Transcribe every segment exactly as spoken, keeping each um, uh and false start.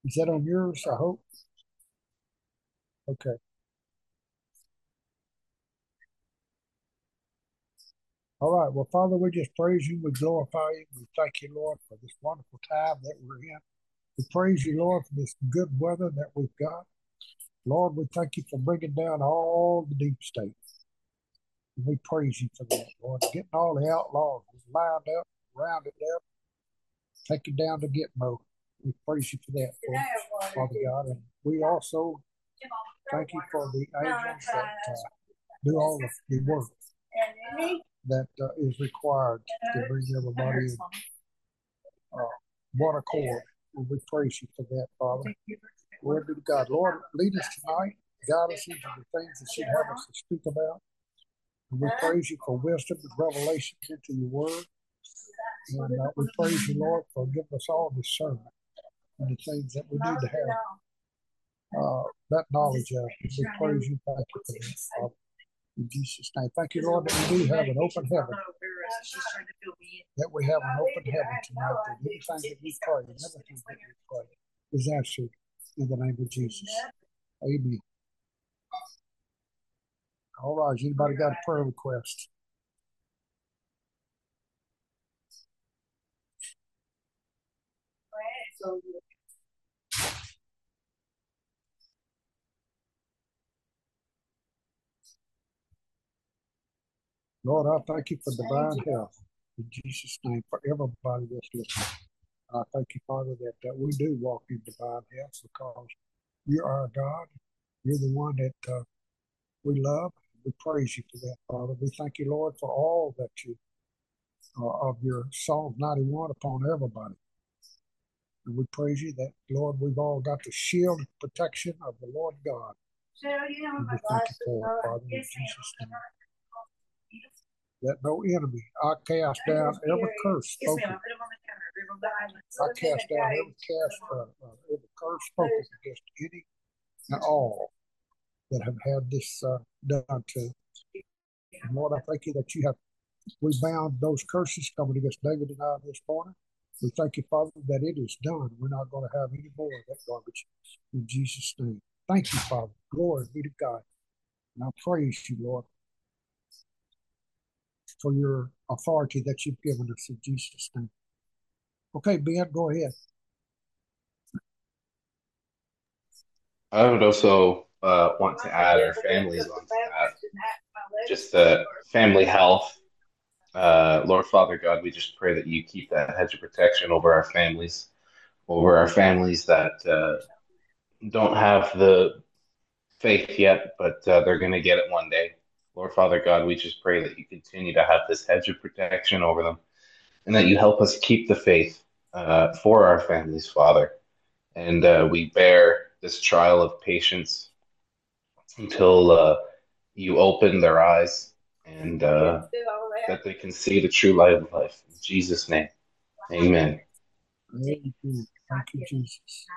Is that on yours, I hope? Okay. All right. Well, Father, we just praise you. We glorify you. We thank you, Lord, for this wonderful time that we're in. We praise you, Lord, for this good weather that we've got. Lord, we thank you for bringing down all the deep state. And we praise you for that, Lord. Getting all the outlaws lined up, rounded up, taken down to Gitmo. We praise you for that, Lord, Father God. And we also thank you for the angels that uh, do all of the work that uh, is required to bring everybody in uh, one accord. And we praise you for that, Father. Glory be to God. Lord, lead us tonight. Guide us into the things that you'd have us to speak about. And we praise you for wisdom and revelation into your word. And uh, we praise you, Lord, for giving us all discernment and the things that we need to have uh, that knowledge of. We praise you. Thank you for that, Father. In Jesus' name. Thank you, Lord, that we do have an open heaven. That we have an open heaven tonight. That anything that we pray and everything that we pray is answered in the name of Jesus. Amen. All right. Anybody got a prayer request? Lord, I thank you for divine health in Jesus' name for everybody that's listening. I thank you, Father, that, that we do walk in divine health because you are our God. You're the one that uh, we love. We praise you for that, Father. We thank you, Lord, for all that you uh, of your Psalm ninety-one upon everybody. And we praise you that, Lord, we've all got the shield and protection of the Lord God. And we thank you for it, Father, in Jesus' name. That no enemy, I cast down every curse spoken. I cast down every cast, uh, uh, every curse spoken against any and all that have had this uh, done to. And Lord, I thank you that you have, we bound those curses coming against David and I this morning. We thank you, Father, that it is done. We're not going to have any more of that garbage in Jesus' name. Thank you, Father. Glory be to God. And I praise you, Lord, for your authority that you've given us in Jesus' name. Okay, Ben, go ahead. I would also uh, want to add our families onto that. Just the family health. Uh, Lord Father God, we just pray that you keep that hedge of protection over our families, over our families that uh, don't have the faith yet, but uh, they're going to get it one day. Lord Father God, we just pray that you continue to have this hedge of protection over them and that you help us keep the faith uh, for our families, Father. And uh, we bear this trial of patience until uh, you open their eyes and uh, that they can see the true light of life. In Jesus' name, amen. Amen. Thank you, Jesus.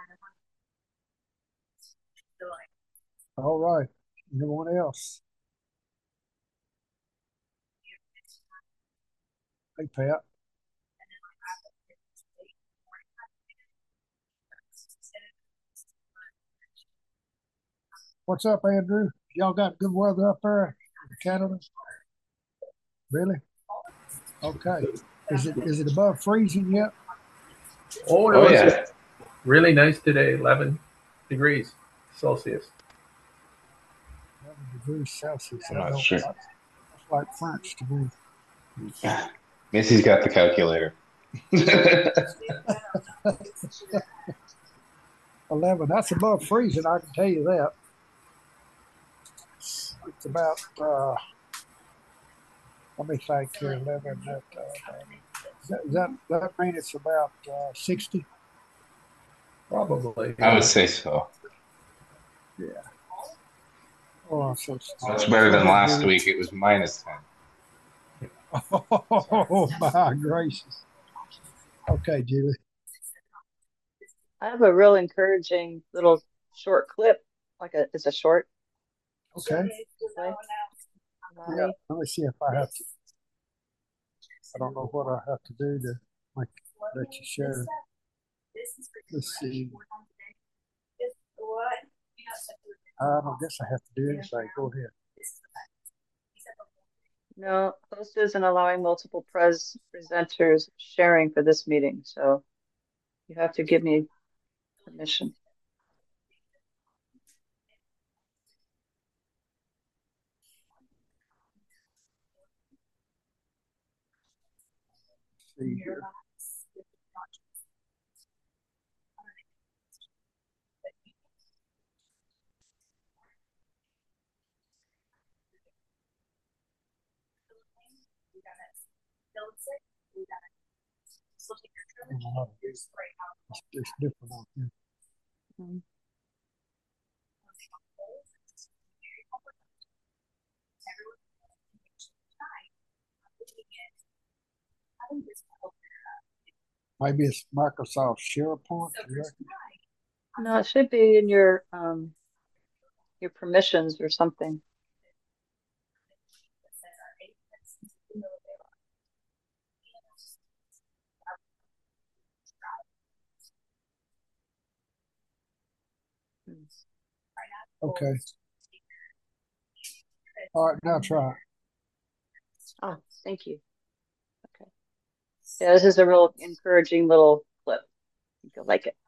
All right. Anyone else? Hey, Pat. What's up, Andrew? Y'all got good weather up there in Canada? Really? Okay. Is it is it above freezing yet? Oh, it Oh, was yeah. really nice today, eleven degrees Celsius. eleven degrees Celsius. I'm That not don't, sure. that's like French to me. Missy's got the calculator. eleven. That's above freezing, I can tell you that. It's about, uh, let me think here, eleven. That, uh, that, that, that mean it's about uh, sixty? Probably, I would yeah. say so. Yeah. Oh, so, Much better so than that'd last be, week. It was minus ten. oh, my gracious. Okay, Julie. I have a real encouraging little short clip, like a it's a short Okay. play. Yeah. Let me see if I have to. I don't know what I have to do to make let you share. Let's see. I don't guess I have to do anything. Go ahead. No, host isn't allowing multiple pres presenters sharing for this meeting, so you have to give me permission. See here. Uh, It's, it's different out there. Mm. Maybe it's Microsoft SharePoint. You reckon? No, it should be in your um your permissions or something. Hmm. Okay. All right, now try it. Ah, thank you. Okay. Yeah, this is a real encouraging little clip. I think you'll like it.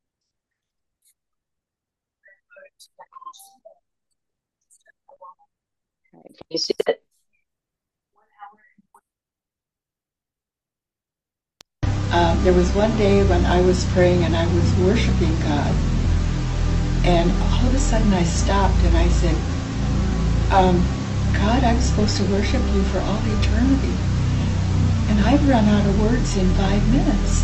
All right, can you see it? Uh, there was one day when I was praying and I was worshiping God, and all of a sudden I stopped and I said, um, God, I'm supposed to worship you for all eternity, and I've run out of words in five minutes.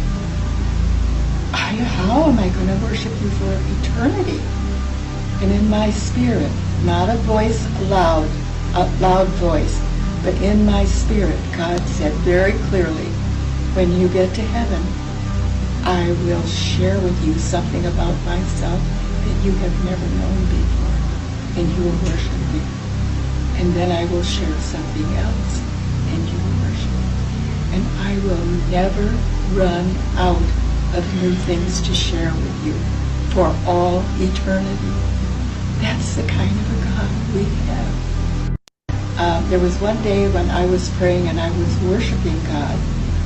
I, how am I going to worship you for eternity? And in my spirit, not a voice loud, a loud voice, but in my spirit, God said very clearly, when you get to heaven, I will share with you something about myself that you have never known before, and you will worship me. And then I will share something else, and you will worship me. And I will never run out of new things to share with you for all eternity. That's the kind of a God we have. Uh, there was one day when I was praying and I was worshiping God.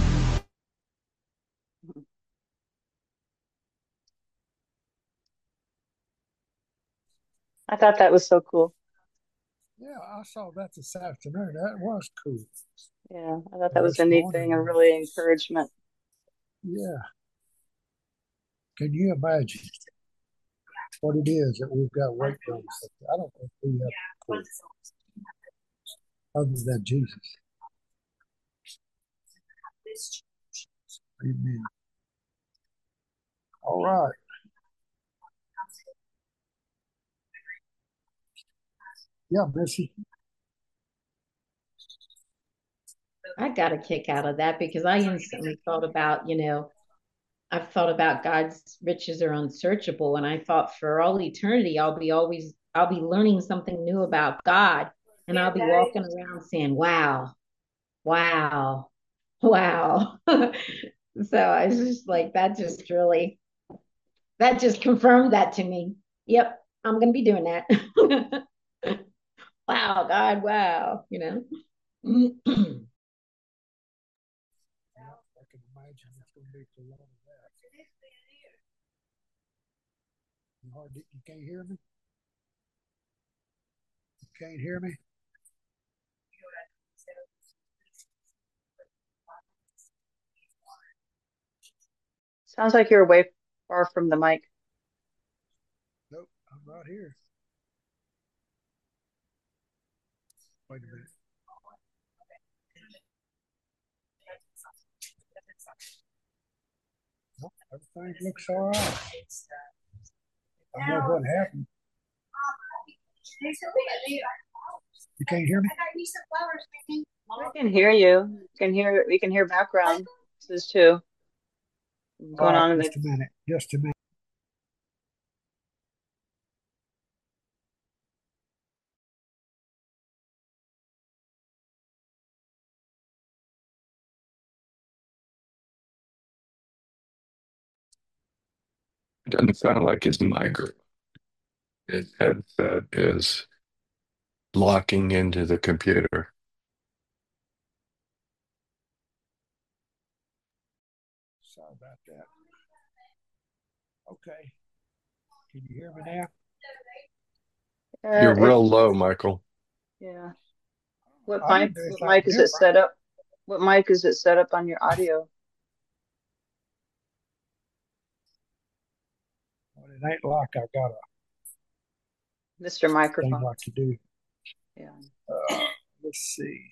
I thought that was so cool. Yeah, I saw that this afternoon. That was cool. Yeah, I thought that Or was this a neat morning. thing, a really encouragement. Yeah. Can you imagine what it is that we've got weight rooms? I don't think we have cool other than Jesus. Amen. All right. Yeah, Missy. I got a kick out of that because I instantly thought about, you know, I've thought about God's riches are unsearchable. And I thought for all eternity, I'll be always, I'll be learning something new about God. And I'll be walking around saying, wow, wow, wow. So I was just like, that just really, that just confirmed that to me. Yep, I'm going to be doing that. Wow, God, wow, you know. I can imagine it's going to be a lot of that. You, hard, you can't hear me? You can't hear me? Sounds like you're way far from the mic. Nope, I'm right here. Wait a minute. Nope, everything looks all right. I don't know what happened. You can't hear me? We can hear you. We can hear we can hear background. This is too going All on right, in the just a minute. Just a minute. Doesn't sound like it's micro. His headset is locking into the computer. Sorry about that. Okay. Can you hear me now? Uh, You're it, real low, Michael. yeah. What I mic? didn't do What anything mic is it different. set up? What mic is it set up on your audio? Well, it ain't like I got a Mister thing Microphone. like to do. Yeah. Uh, let's see.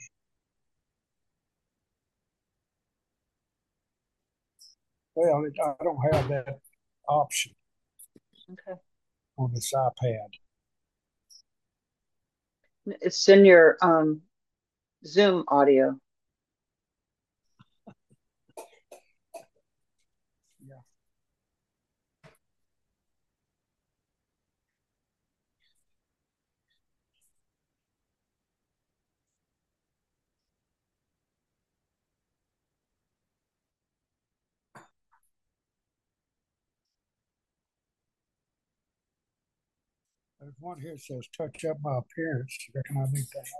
Well, it, I don't have that option Okay. on this iPad. It's in your um Zoom audio. Yeah. There's one here that says touch up my appearance. You reckon I need to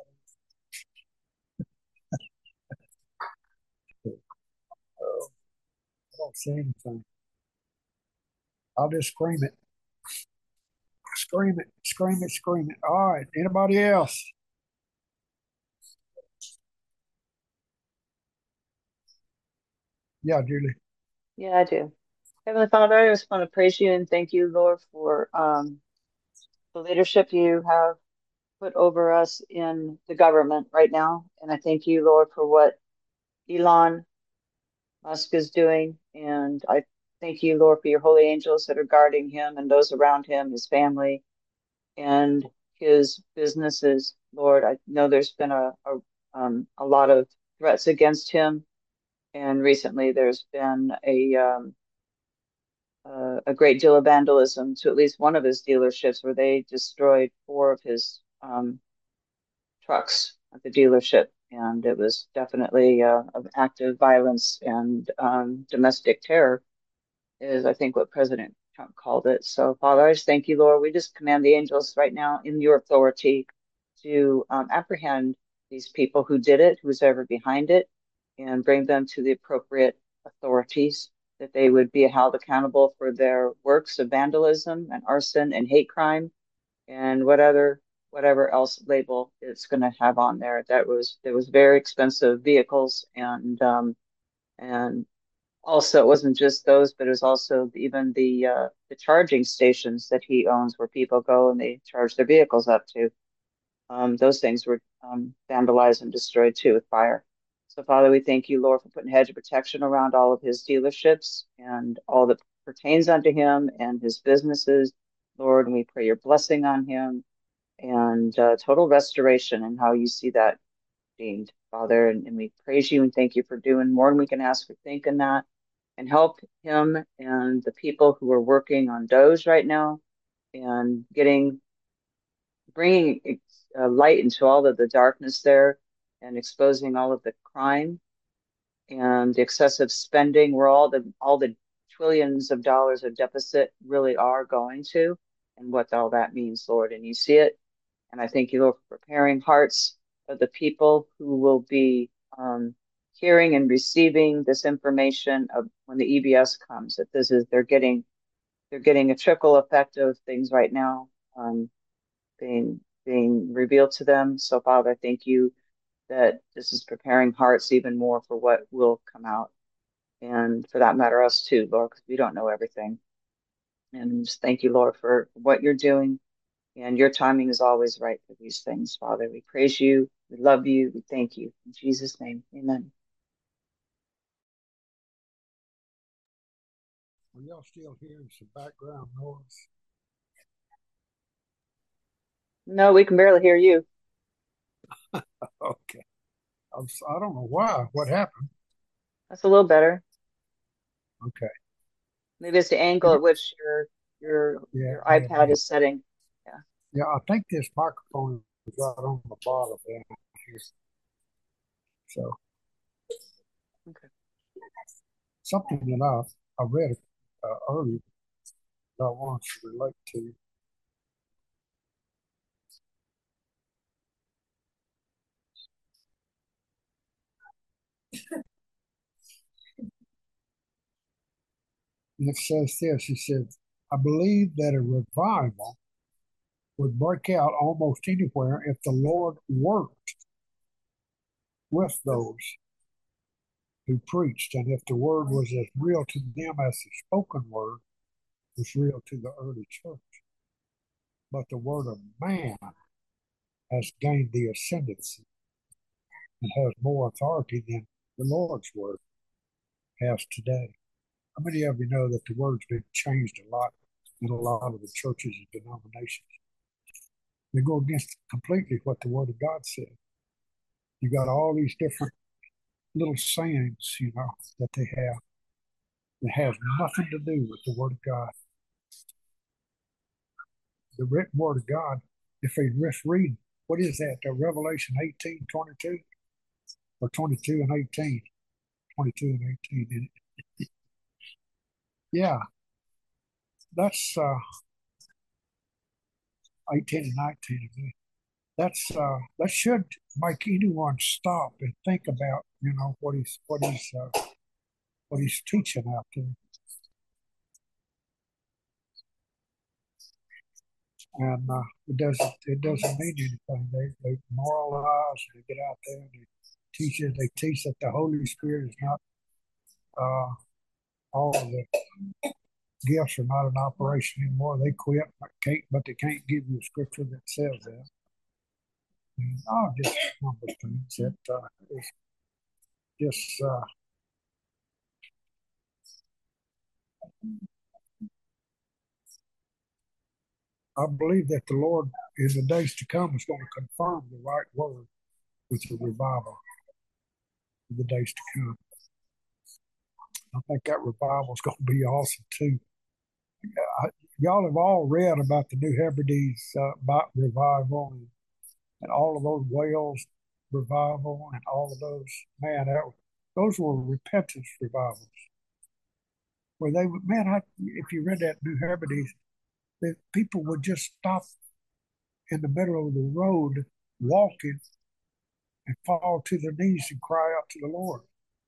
have it? Oh, I don't see anything. I'll just scream it. Scream it, scream it, scream it. All right. Anybody else? Yeah, Julie. Yeah, I do. Heavenly Father, I just want to praise you and thank you, Lord, for um the leadership you have put over us in the government right now. And I thank you, Lord, for what Elon Musk is doing. And I thank you, Lord, for your holy angels that are guarding him and those around him, his family, and his businesses. Lord, I know there's been a, a, um, a lot of threats against him. And recently there's been a, um, uh, a great deal of vandalism to at least one of his dealerships where they destroyed four of his um, trucks at the dealership. And it was definitely uh, an act of violence and um, domestic terror, is I think what President Trump called it. So, Father, I just thank you, Lord. We just command the angels right now in your authority to um, apprehend these people who did it, who's ever behind it, and bring them to the appropriate authorities, that they would be held accountable for their works of vandalism and arson and hate crime and what other whatever else label it's going to have on there. That was there was very expensive vehicles, and um, and also it wasn't just those, but it was also even the uh, the charging stations that he owns, where people go and they charge their vehicles up to. Um, those things were um, vandalized and destroyed too with fire. So, Father, we thank you, Lord, for putting a hedge of protection around all of his dealerships and all that pertains unto him and his businesses, Lord. And we pray your blessing on him and uh, total restoration and how you see that being, Father. And, and we praise you and thank you for doing more than we can ask or think in that. And help him and the people who are working on Doge right now and getting bringing uh, light into all of the darkness there and exposing all of the crime and the excessive spending, where all the all the trillions of dollars of deficit really are going to, and what all that means, Lord. And you see it. And I thank you, Lord, for preparing hearts of the people who will be um, hearing and receiving this information of when the E B S comes. That this is they're getting they're getting a trickle effect of things right now um, being being revealed to them. So, Father, I thank you that this is preparing hearts even more for what will come out, and for that matter, us too, Lord, because we don't know everything. And just thank you, Lord, for what you're doing. And your timing is always right for these things, Father. We praise you. We love you. We thank you. In Jesus' name, amen. Are y'all still hearing some background noise? No, we can barely hear you. Okay. I'm, s- I don't know why. What happened? That's a little better. Okay. Maybe it's the angle at which your your Yeah, your yeah, iPad yeah. is setting. Yeah. Yeah, I think this microphone is right on the bottom down here. So Okay. something that I, I read uh, earlier that I want to relate to. And it says this, it says, I believe that a revival would break out almost anywhere if the Lord worked with those who preached, and if the word was as real to them as the spoken word was real to the early church. But the word of man has gained the ascendancy and has more authority than the Lord's word has today. How many of you know that the word's been changed a lot in a lot of the churches and denominations? They go against completely what the word of God said. You got all these different little sayings, you know, that they have that has nothing to do with the word of God. The written word of God, if they just read, what is that? The Revelation eighteen, twenty-two? Or twenty-two and eighteen? twenty-two and eighteen. Yeah, that's uh, eighteen and nineteen. That's uh, that should make anyone stop and think about, you know, what he's what he's uh, what he's teaching out there. And uh, it doesn't it doesn't mean anything. They they moralize. They get out there and they teach it. They teach that the Holy Spirit is not uh, all of the gifts are not in operation anymore. They quit, but can't but they can't give you a scripture that says that. And I'll just number things that uh, it's just uh, I believe that the Lord in the days to come is going to confirm the right word with the revival in the days to come. I think that revival is going to be awesome too. I, y'all have all read about the New Hebrides uh, revival and, and all of those Wales revival and all of those. Man, that, those were repentance revivals. Where they would, man, I, if you read that New Hebrides, the people would just stop in the middle of the road walking and fall to their knees and cry out to the Lord.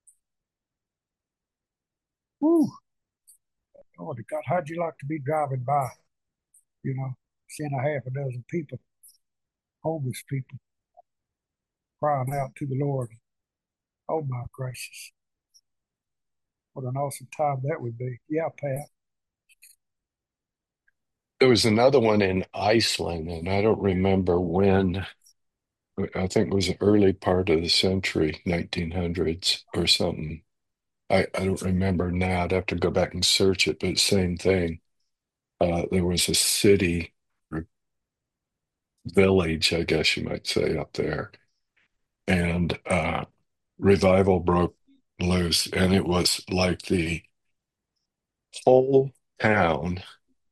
Woo! Lord God, how'd you like to be driving by, you know, seeing a half a dozen people, homeless people, crying out to the Lord? Oh my gracious. What an awesome time that would be. Yeah, Pat. There was another one in Iceland, and I don't remember when. I think it was the early part of the century, nineteen hundreds or something. I, I don't remember now. I'd have to go back and search it, but same thing. Uh, there was a city or village, I guess you might say, up there. And uh, revival broke loose, and it was like the whole town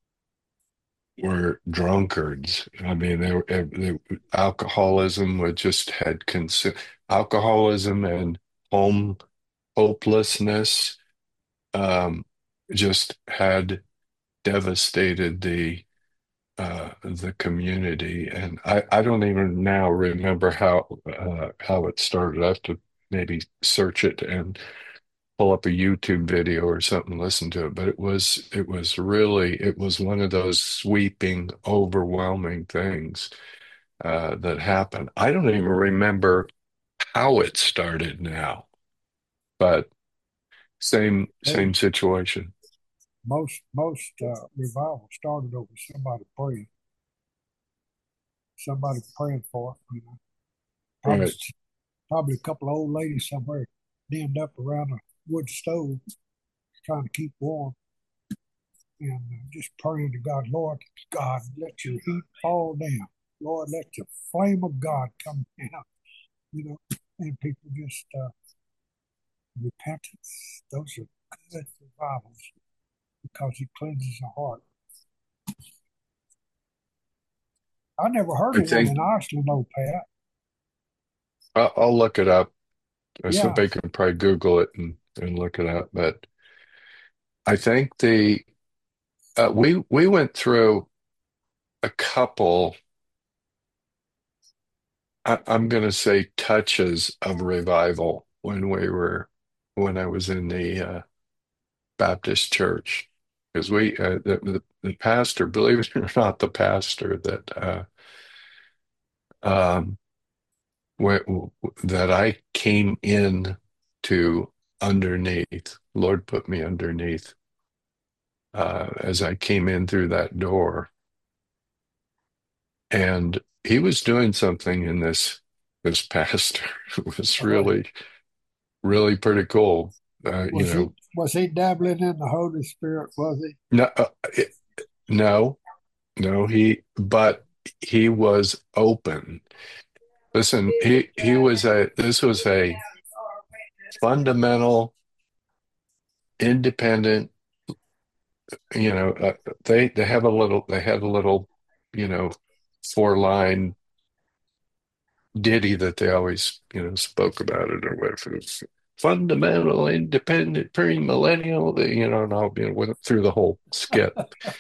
were drunkards. I mean, they were, they, alcoholism would just had consumed alcoholism and home hopelessness um, just had devastated the uh, the community, and I, I don't even now remember how uh, how it started. I have to maybe search it and pull up a YouTube video or something, listen to it. But it was it was really it was one of those sweeping, overwhelming things uh, that happened. I don't even remember how it started now, but same Hey, same situation. most most uh, revival started over somebody praying, somebody praying for it. You know, probably Right. probably a couple of old ladies somewhere dimmed up around a wood stove trying to keep warm and uh, just praying to God, Lord, God, let your heat fall down. Lord, let your flame of God come down. You know, and people just uh, repentance. Those are good revivals because it cleanses the heart. I never heard I of one think in Iceland, though, Pat. I'll, I'll look it up. Yeah, Somebody can probably Google it and, and look it up. But I think the uh, we we went through a couple, I, I'm going to say touches of revival when we were when I was in the uh, Baptist church, because we uh, the, the the pastor, believe it or not, the pastor that uh, um, where, that I came in to underneath, Lord put me underneath uh, as I came in through that door, and he was doing something in this this pastor. It was Uh, really really pretty cool. Uh, you was he know, was he dabbling in the Holy Spirit? Was he? no, uh, it, no, no, he, but he was open. Listen, he he was a this was a fundamental, independent. You know, uh, they they have a little they had a little, you know, four line ditty that they always you know spoke about it or whatever. It's fundamental, independent, premillennial. You know, and I'll you know went through the whole skit.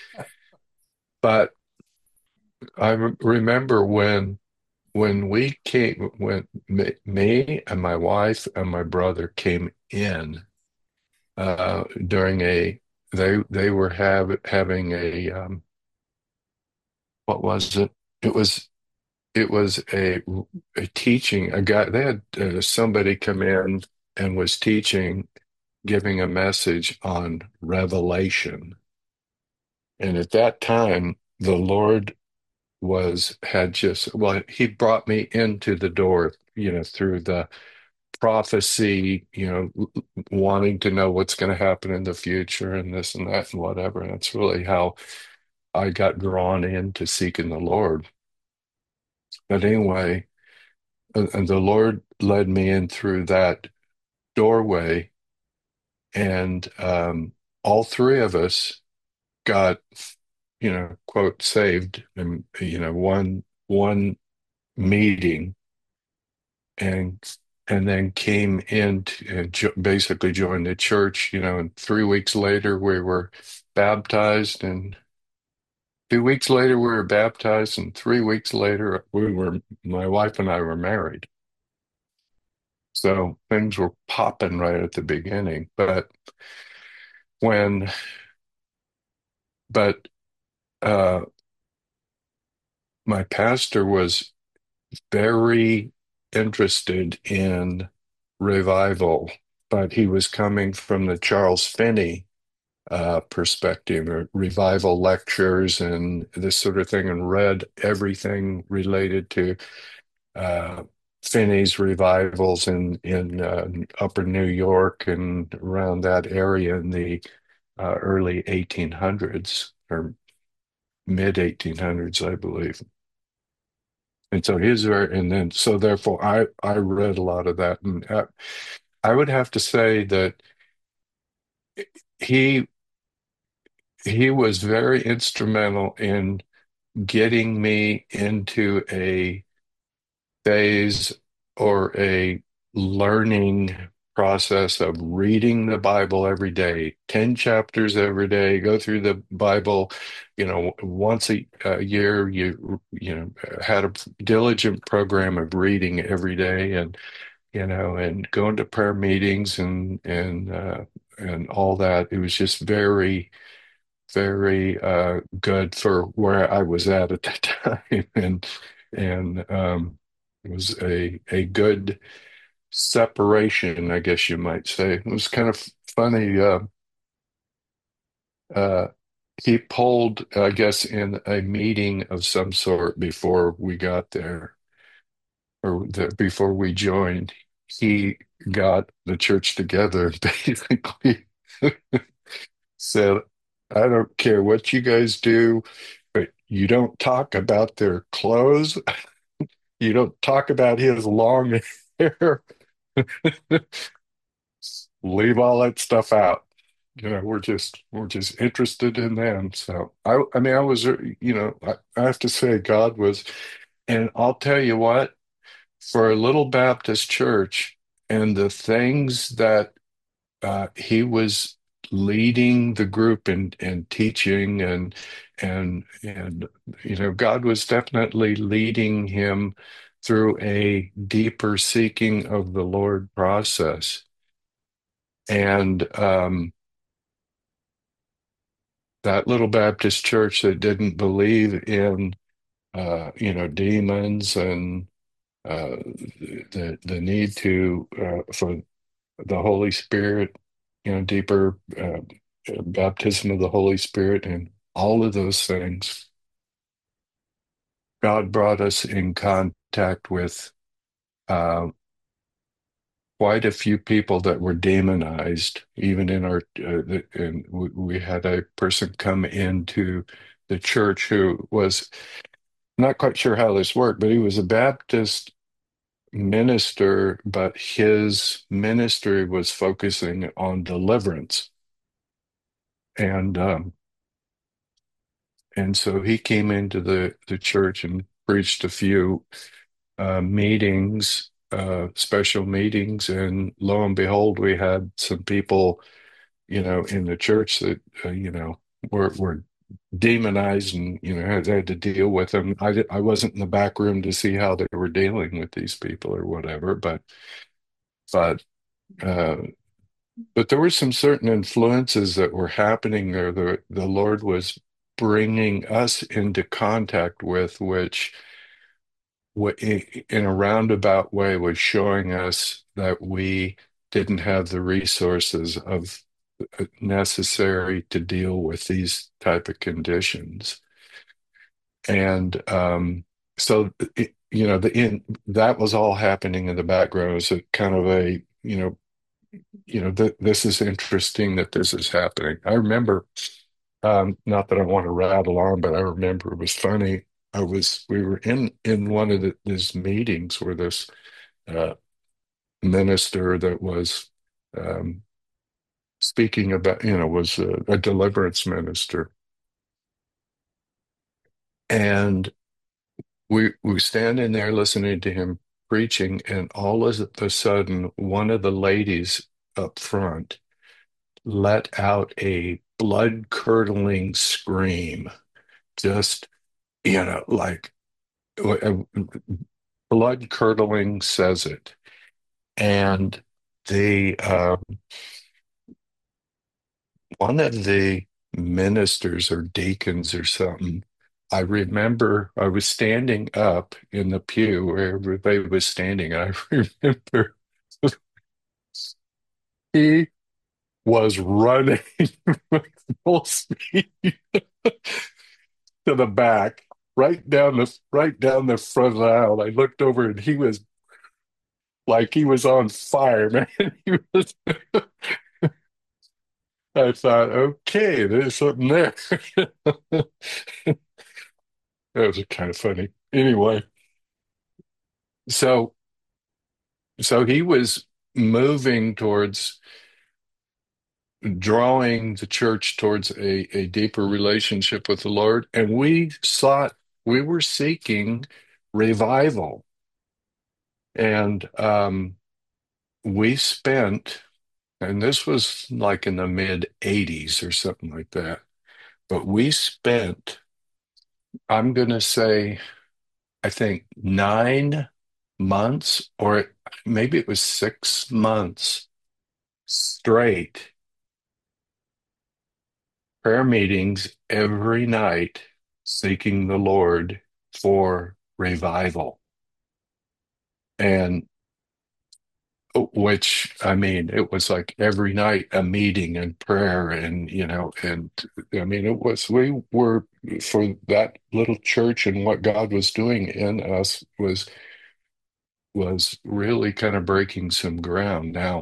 But I re- remember when when we came when me, me and my wife and my brother came in uh, during a they they were have having a um, what was it? It was it was a a teaching. A guy they had uh, somebody come in and was teaching, giving a message on Revelation. And at that time, the Lord was had just well, he brought me into the door, you know, through the prophecy, you know, wanting to know what's going to happen in the future and this and that and whatever. And that's really how I got drawn into seeking the Lord. But anyway, and, and the Lord led me in through that doorway, and um, all three of us got, you know, quote, saved, and you know, one one meeting, and and then came in to, and jo- basically joined the church, you know, and three weeks later we were baptized, and two weeks later we were baptized, and three weeks later we were, my wife and I were married. So things were popping right at the beginning. But when, but uh, my pastor was very interested in revival, but he was coming from the Charles Finney uh, perspective, or revival lectures and this sort of thing, and read everything related to uh, Finney's revivals in in uh, Upper New York and around that area in the uh, early eighteen hundreds or mid eighteen hundreds, I believe. And so his very, and then so therefore I I read a lot of that, and uh, I would have to say that he he was very instrumental in getting me into a phase or a learning process of reading the Bible every day, ten chapters every day, go through the Bible, you know, once a, a year, you, you know, had a diligent program of reading every day, and, you know, and going to prayer meetings and, and, uh, and all that. It was just very, very uh, good for where I was at at that time, and and um, it was a a good separation, I guess you might say. It was kind of funny. Uh, uh, he pulled, I guess, in a meeting of some sort before we got there, or the, before we joined. He got the church together and basically said, I don't care what you guys do, but you don't talk about their clothes. You don't talk about his long hair. Leave all that stuff out. You know, we're just we're just interested in them. So I I mean I was you know, I, I have to say God was, and I'll tell you what, for a little Baptist church and the things that uh, he was leading the group and and teaching, and and and you know God was definitely leading him through a deeper seeking of the Lord process. And um, that little Baptist church that didn't believe in, uh, you know, demons and uh, the the need to uh, for the Holy Spirit, you know, deeper uh, baptism of the Holy Spirit, and all of those things. God brought us in contact with uh, quite a few people that were demonized, even in our, uh, and we, we had a person come into the church who was not quite sure how this worked, but he was a Baptist minister, but his ministry was focusing on deliverance. And um, and so he came into the, the church and preached a few uh, meetings, uh, special meetings, and lo and behold, we had some people, you know, in the church that uh, you know were were demonized, and you know had, had to deal with them. I di- I wasn't in the back room to see how they were dealing with these people or whatever, but but uh, but there were some certain influences that were happening there. The the Lord was bringing us into contact with, which in a roundabout way was showing us that we didn't have the resources of uh, necessary to deal with these type of conditions. And um, so, it, you know, the in that was all happening in the background as a kind of a, you know, you know, th this is interesting that this is happening. I remember, um, not that I want to rattle on, but I remember it was funny. I was, we were in in one of the, these meetings where this uh, minister that was um, speaking about, you know, was a, a deliverance minister, and we we standing there listening to him preaching, and all of a sudden, one of the ladies up front let out a blood-curdling scream, just, you know, like blood-curdling says it. And the uh, one of the ministers or deacons or something, I remember I was standing up in the pew where everybody was standing. I remember he was running full speed to the back, right down the right down the front aisle. I looked over and he was like he was on fire, man. He was. I thought, okay, there's something there. That was kind of funny. Anyway, so so he was moving towards drawing the church towards a, a deeper relationship with the Lord, and we sought, we were seeking revival. And um, we spent, and this was like in the mid eighties or something like that, but we spent, I'm going to say, I think nine months, or maybe it was six months straight, prayer meetings every night, seeking the Lord for revival. And which, I mean, it was like every night a meeting and prayer, and, you know, and I mean, it was, we were, for that little church and what God was doing in us was was really kind of breaking some ground. Now,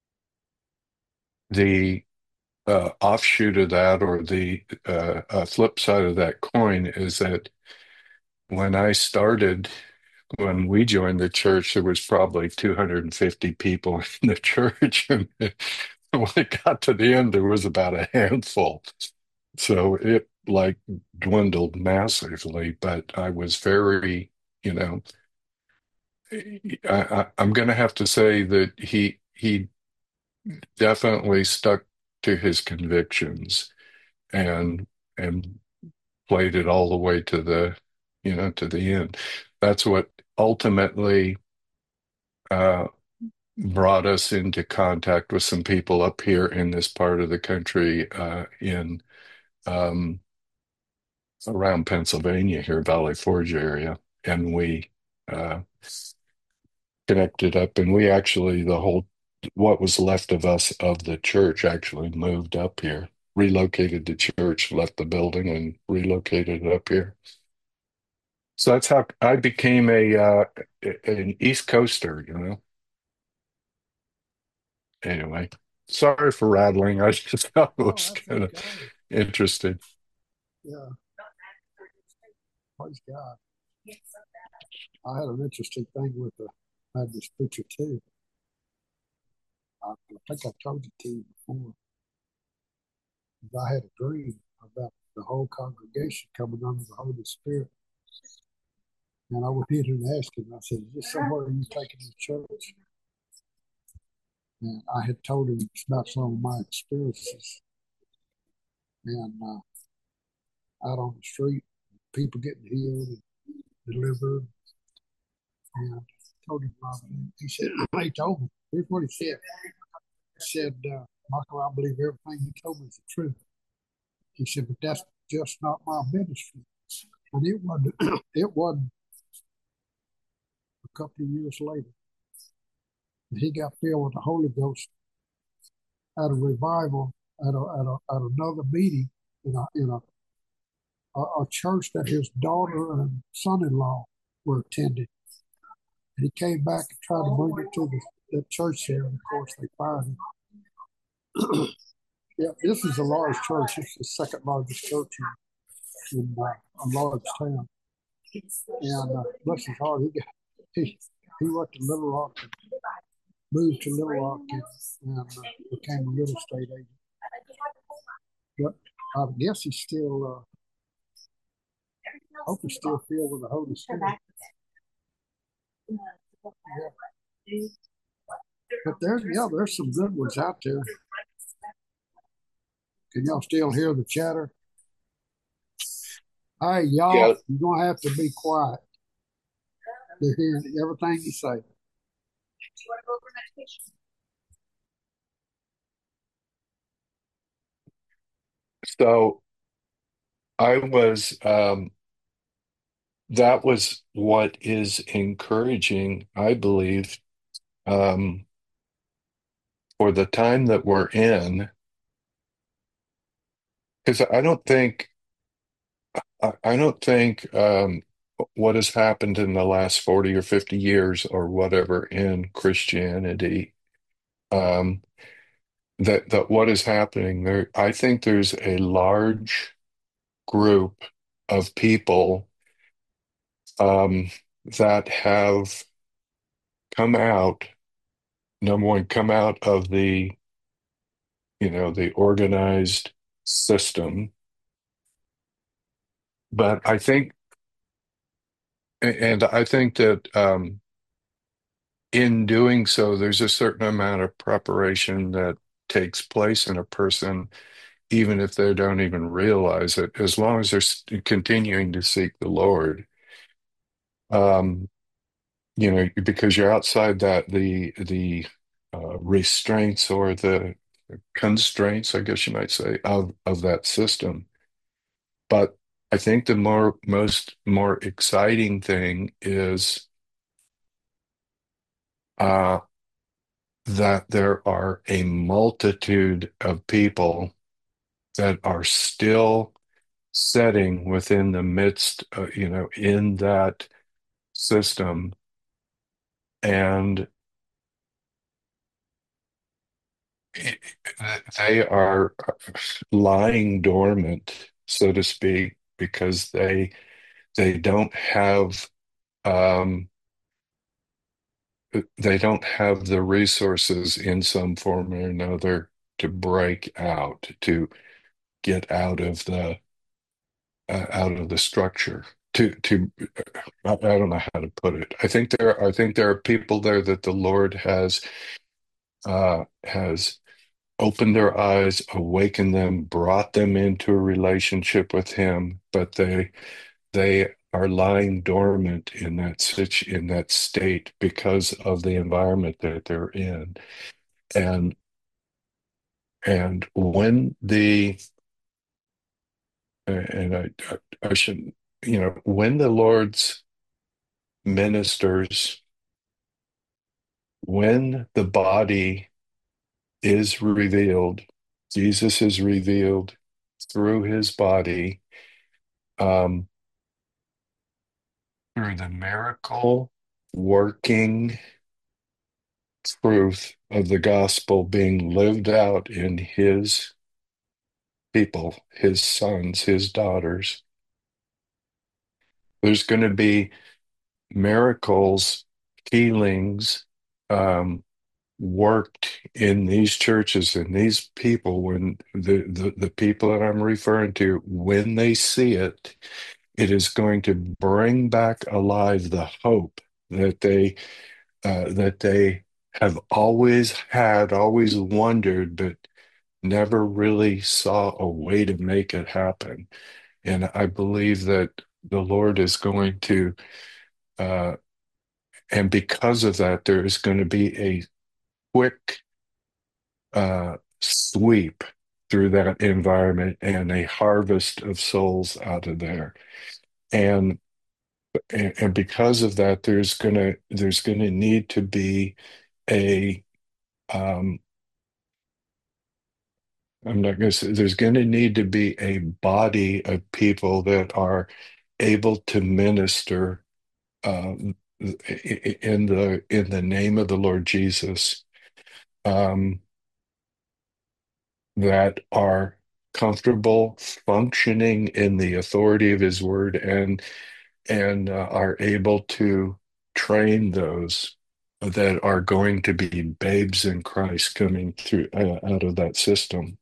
the uh, offshoot of that, or the uh, uh, flip side of that coin, is that when I started, when we joined the church, there was probably two hundred fifty people in the church. And when it got to the end, there was about a handful. So it like dwindled massively, but I was very, you know, I, I, I'm going to have to say that he he definitely stuck to his convictions, and and played it all the way to the, you know, to the end. That's what ultimately uh, brought us into contact with some people up here in this part of the country, uh, in um, around Pennsylvania here, Valley Forge area, and we uh, connected up, and we actually the whole what was left of us of the church actually moved up here, relocated the church, left the building, and relocated up here. So that's how I became a uh, an East Coaster, you know. Anyway, sorry for rattling. I just thought it Oh, was that's kind of okay. interesting. Yeah, praise God. I had an interesting thing with the, I had this picture too. I, I think I told it to you before. I had a dream about the whole congregation coming under the Holy Spirit. And I went in and asked him, I said, is this somewhere you taking the church? And I had told him about some of my experiences. And uh, out on the street, people getting healed and delivered. And I told him, uh, he said, he told me, here's what he said. He said, uh, Michael, I believe everything you told me is the truth. He said, but that's just not my ministry. And it wasn't, it wasn't a couple of years later. He got filled with the Holy Ghost at a revival at, a, at, a, at another meeting in a, in a, a, a church that his daughter and son-in-law were attending. And he came back and tried to bring it to the, the church there, and of course they fired him. Yeah, this is a large church. It's the second largest church in, in uh, a large town. And uh, bless his heart, he got he he went to Little Rock and moved to Little Rock and, and uh, became a real estate agent. But I guess he's still, uh, I hope he's still filled with the Holy Spirit. Yeah. But there's, yeah, there's some good ones out there. Can y'all still hear the chatter? Hey, y'all, Yeah. you're going to have to be quiet. They're hearing everything you say. So I was, um, that was what is encouraging, I believe, um, for the time that we're in, because I don't think, I, I don't think um, what has happened in the last forty or fifty years or whatever in Christianity, um, that, that what is happening there, I think there's a large group of people um, that have come out, number one, come out of the, you know, the organized system. But I think, and I think that um, in doing so, there's a certain amount of preparation that takes place in a person, even if they don't even realize it, as long as they're s- continuing to seek the Lord. Um, you know, because you're outside that the the uh, restraints or the constraints, I guess you might say, of of that system. But I think the more most more exciting thing is uh, that there are a multitude of people that are still setting within the midst, uh, you know, in that system, and it- they are lying dormant, so to speak, because they they don't have um, they don't have the resources in some form or another to break out, to get out of the uh, out of the structure. To to I, I don't know how to put it. I think there I think there are people there that the Lord has uh, has opened their eyes, awakened them, brought them into a relationship with Him, but they they are lying dormant in that situ- in that state because of the environment that they're in. And and when the and I I should, you know, when the Lord's ministers, when the body is revealed, Jesus is revealed through his body, um, through the miracle working truth of the gospel being lived out in his people, his sons, his daughters. There's going to be miracles, healings, um, worked in these churches and these people when the, the, the people that I'm referring to, when they see it, it is going to bring back alive the hope that they uh, that they have always had, always wondered, but never really saw a way to make it happen. And I believe that the Lord is going to, uh, and because of that, there is going to be a quick uh, sweep through that environment and a harvest of souls out of there. And and, and because of that, there's gonna there's gonna need to be a um, I'm not going to say there's going to need to be a body of people that are able to minister um, in the in the name of the Lord Jesus, um, that are comfortable functioning in the authority of His Word and and uh, are able to train those that are going to be babes in Christ coming through uh, out of that system.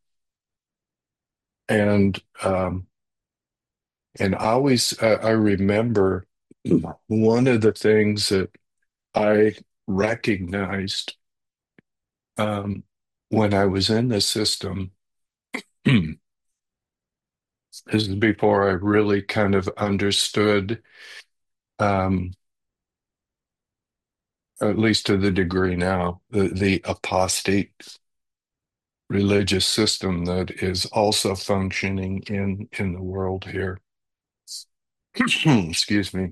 And um, and I always uh, I remember one of the things that I recognized um, when I was in the system. This is before I really kind of understood, um, at least to the degree now, the, the apostate religious system that is also functioning in in the world here. Excuse me.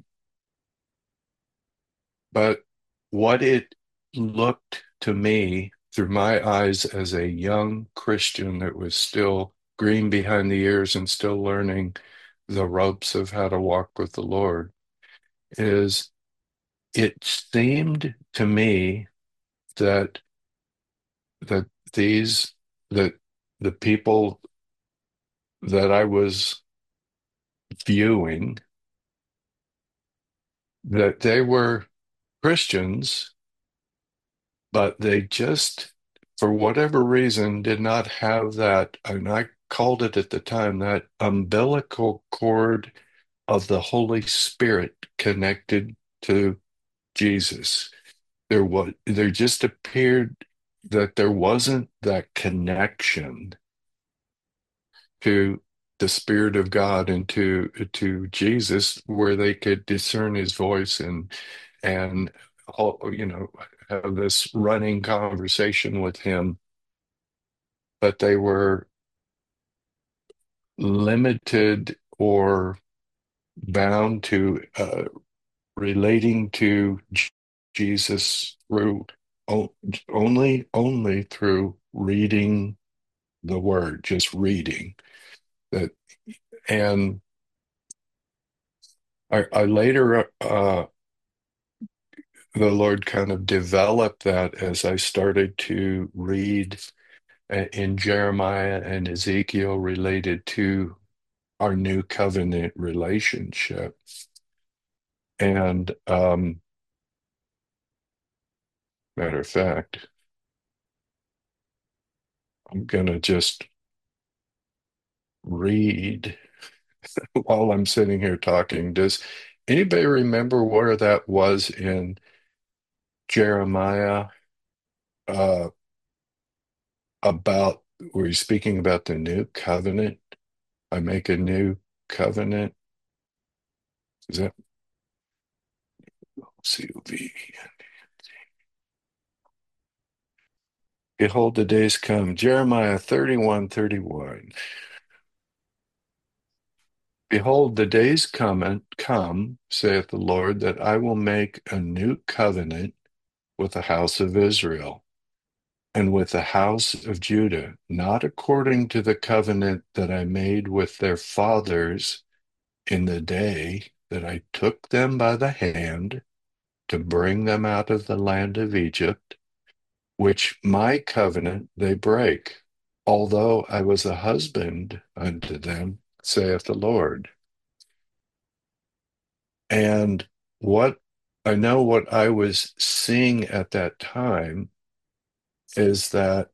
But what it looked to me through my eyes as a young Christian that was still green behind the ears and still learning the ropes of how to walk with the Lord is it seemed to me that that these that the people that I was viewing, that they were Christians, but they just, for whatever reason, did not have that, and I called it at the time, that umbilical cord of the Holy Spirit connected to Jesus. There was, there just appeared that there wasn't that connection to the Spirit of God and to to Jesus, where they could discern His voice and and all, you know, have this running conversation with Him, but they were limited or bound to uh, relating to J- Jesus through o- only only through reading the Word, just reading that. And I, I later, uh, the Lord kind of developed that as I started to read uh, in Jeremiah and Ezekiel related to our new covenant relationship. And um, matter of fact, I'm going to just read while I'm sitting here talking. Does anybody remember where that was in Jeremiah, uh, about where he's speaking about the new covenant? I make a new covenant. Is that C O V? Behold, the days come. Jeremiah thirty-one, thirty-one. Behold, the days come, come, saith the Lord, that I will make a new covenant with the house of Israel and with the house of Judah, not according to the covenant that I made with their fathers in the day that I took them by the hand to bring them out of the land of Egypt, which my covenant they break, although I was a husband unto them, saith the Lord. And what I know what I was seeing at that time is that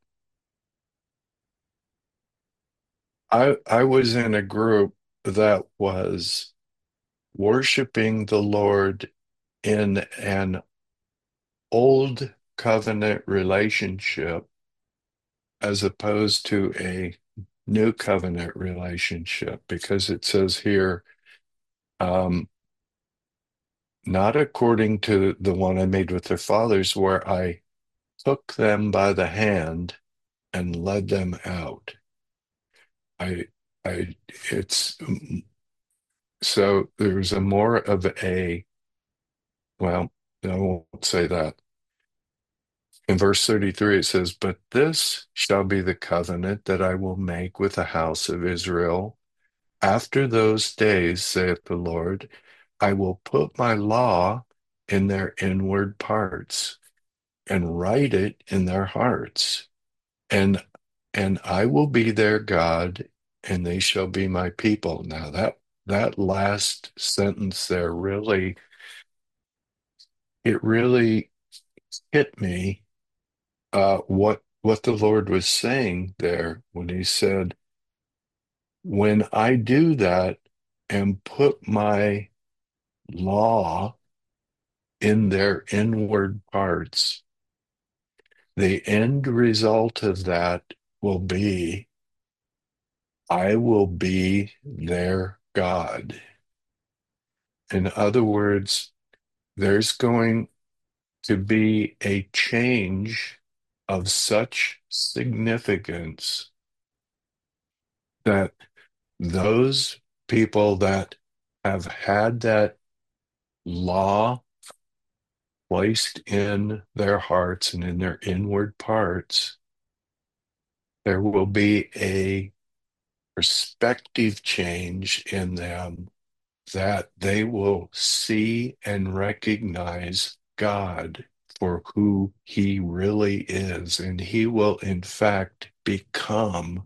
I I was in a group that was worshiping the Lord in an old covenant relationship as opposed to a new covenant relationship, because it says here, um, not according to the one I made with their fathers, where I took them by the hand and led them out. I, I, it's so there's a more of a, well, I won't say that. In verse thirty-three, it says, but this shall be the covenant that I will make with the house of Israel. After those days, saith the Lord, I will put my law in their inward parts and write it in their hearts. And and I will be their God, and they shall be my people. Now that that last sentence there really, it really hit me, uh, what what the Lord was saying there when he said, when I do that and put my law in their inward parts, the end result of that will be I will be their God. In other words, there's going to be a change of such significance that those people that have had that law placed in their hearts and in their inward parts, there will be a perspective change in them, that they will see and recognize God for who he really is. And he will, in fact, become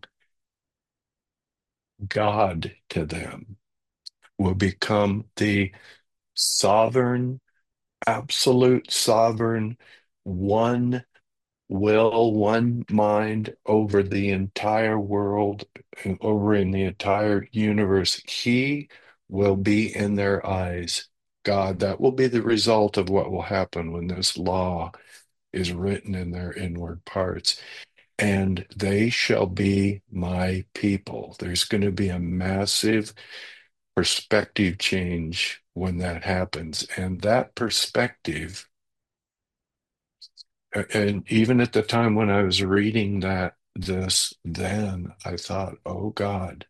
God to them, will become the sovereign, absolute sovereign, one will, one mind over the entire world, and over in the entire universe. He will be in their eyes God. That will be the result of what will happen when this law is written in their inward parts. And they shall be my people. There's going to be a massive perspective change when that happens. And that perspective, and even at the time when I was reading that, this, then I thought, oh God,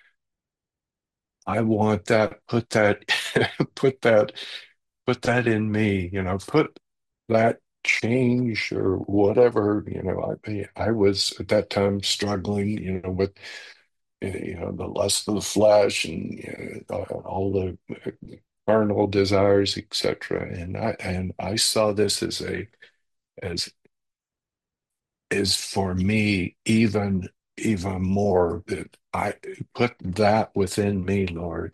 I want that, put that, put that, put that in me, you know, put that change or whatever, you know, I, I was at that time struggling, you know, with, you know, the lust of the flesh and, you know, all the carnal desires, et cetera. And I, and I saw this as a, as is for me even even more, that I put that within me, Lord.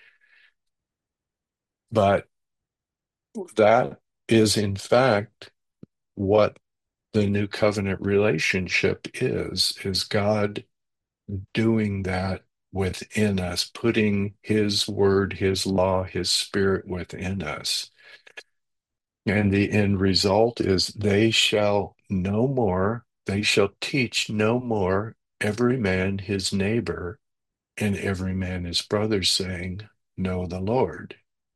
But that is in fact what the new covenant relationship is, is God doing that within us, putting his word, his law, his spirit within us. And the end result is they shall no more, they shall teach no more every man his neighbor and every man his brother, saying, know the Lord.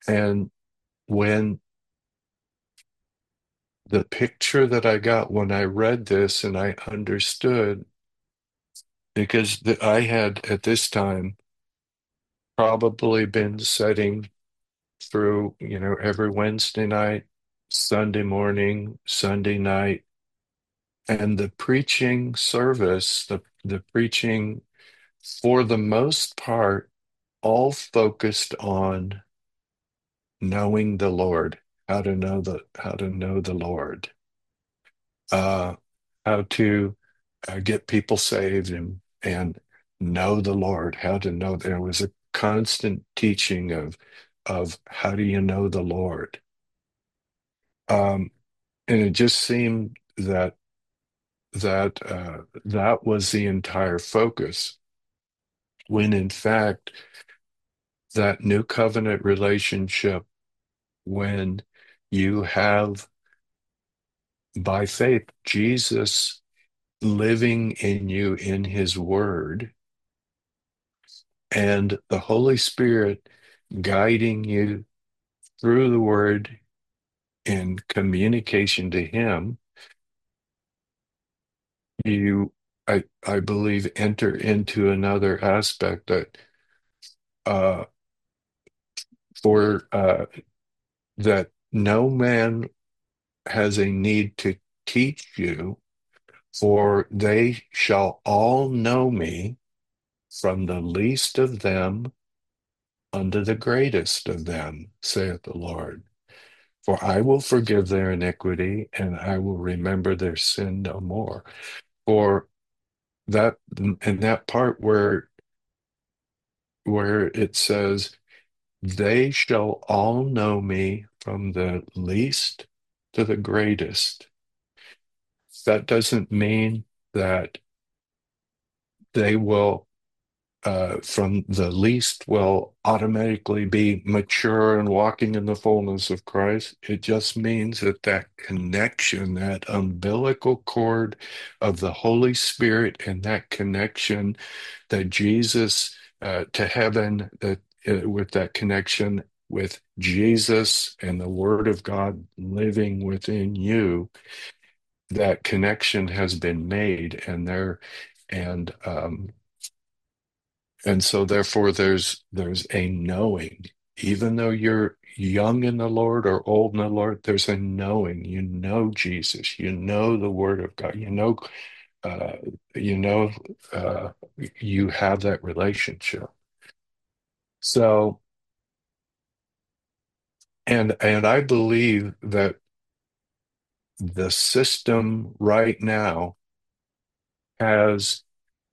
And when the picture that I got when I read this and I understood, because the, I had at this time probably been setting through, you know, every Wednesday night, Sunday morning, Sunday night, and the preaching service, the, the preaching for the most part, all focused on knowing the Lord, how to know the how to know the Lord, uh, how to uh, get people saved and and know the Lord, how to know. There was a constant teaching of of how do you know the Lord, um, and it just seemed that that uh, that was the entire focus. When in fact, that new covenant relationship, when you have by faith Jesus living in you in his word, and the Holy Spirit guiding you through the word in communication to him, you, I, I believe, enter into another aspect that uh, for uh, that no man has a need to teach you, for they shall all know me, from the least of them unto the greatest of them, saith the Lord. For I will forgive their iniquity, and I will remember their sin no more. For that, and that part where where it says, they shall all know me, from the least to the greatest. That doesn't mean that they will, uh, from the least, will automatically be mature and walking in the fullness of Christ. It just means that that connection, that umbilical cord of the Holy Spirit, and that connection that Jesus uh, to heaven, that uh, with that connection with Jesus and the Word of God living within you, that connection has been made, and there, and um, and so therefore there's there's a knowing, even though you're young in the Lord or old in the Lord, there's a knowing. You know Jesus, you know the Word of God, you know, uh, you know, uh, you have that relationship. So, and and I believe that the system right now has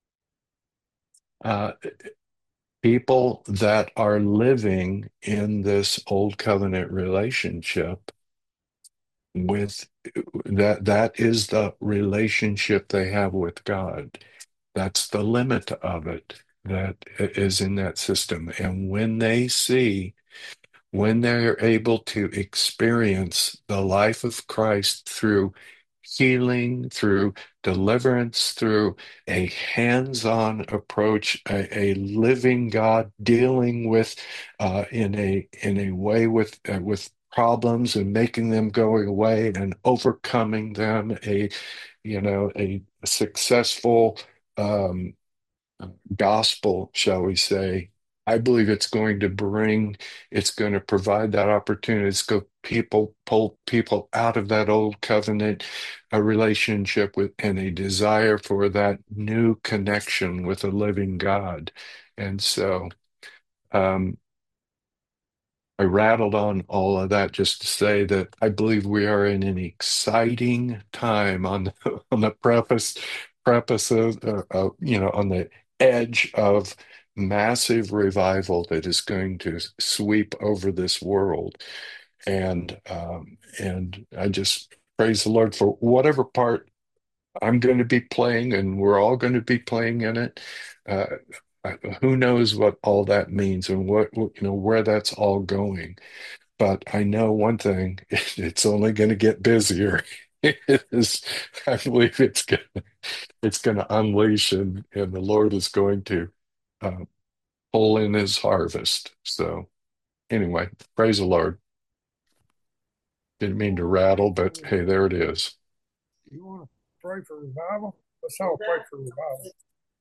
uh, people that are living in this old covenant relationship with that. That is the relationship they have with God. That's the limit of it that is in that system. And when they see, when they're able to experience the life of Christ through healing, through deliverance, through a hands-on approach, a, a living God dealing with uh, in a in a way with uh, with problems and making them go away and overcoming them, a you know a successful um, gospel, shall we say. I believe it's going to bring, it's going to provide that opportunity. It's go people pull people out of that old covenant a relationship with, and a desire for that new connection with a living God. And so um, I rattled on all of that just to say that I believe we are in an exciting time on the, on the preface preface of, uh, uh, you know, on the edge of massive revival that is going to sweep over this world. And um, and I just praise the Lord for whatever part I'm going to be playing, and we're all going to be playing in it. Uh, who knows what all that means and what, you know, where that's all going. But I know one thing, it's only going to get busier. It is, I believe it's going to, it's going to unleash, and, and the Lord is going to uh, pull in his harvest. So anyway, praise the Lord. Didn't mean to rattle, but hey, there it is. You want to pray for revival? Let's all pray for revival.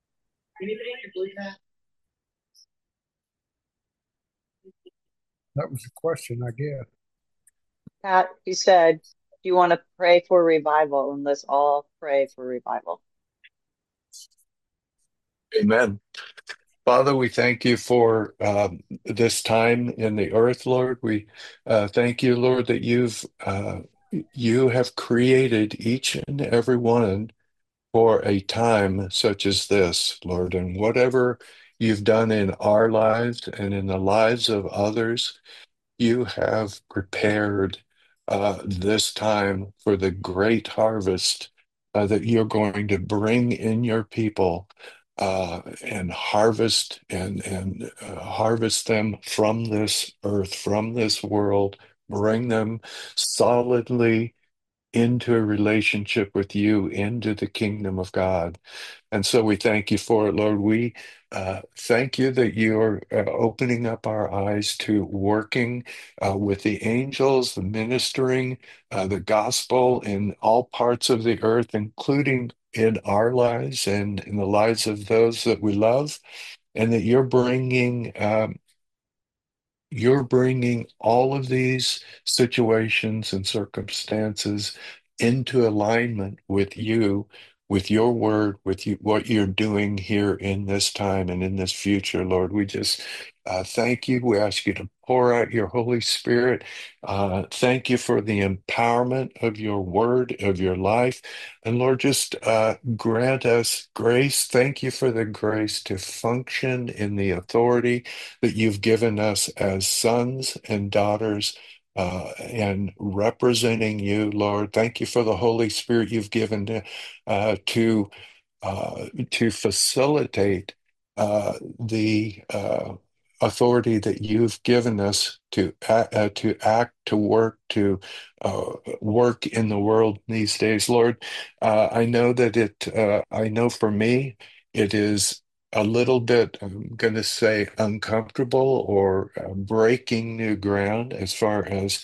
That was the question, I guess. Pat, you said, do you want to pray for revival? And let's all pray for revival. Amen. Father, we thank you for um, this time in the earth, Lord. We uh, thank you, Lord, that you've uh, you have created each and every one for a time such as this, Lord. And whatever you've done in our lives and in the lives of others, you have prepared uh, this time for the great harvest uh, that you're going to bring in your people uh, and harvest and and uh, harvest them from this earth, from this world, bring them solidly into a relationship with you, into the kingdom of God. And so we thank you for it, Lord. We uh, thank you that you're uh, opening up our eyes to working uh, with the angels, the ministering, uh, the gospel in all parts of the earth, including in our lives and in the lives of those that we love, and that you're bringing um, you're bringing all of these situations and circumstances into alignment with you, with your word, with you, what you're doing here in this time and in this future, Lord. We just uh, thank you. We ask you to pour out your Holy Spirit. Uh, thank you for the empowerment of your word, of your life. And Lord, just uh, grant us grace. Thank you for the grace to function in the authority that you've given us as sons and daughters uh, and representing you, Lord. Thank you for the Holy Spirit you've given to, uh, to, uh, to facilitate uh, the uh, authority that you've given us to, act, uh, to act, to work, to uh, work in the world these days, Lord. Uh, I know that it, uh, I know for me, it is a little bit, I'm going to say, uncomfortable or uh, breaking new ground as far as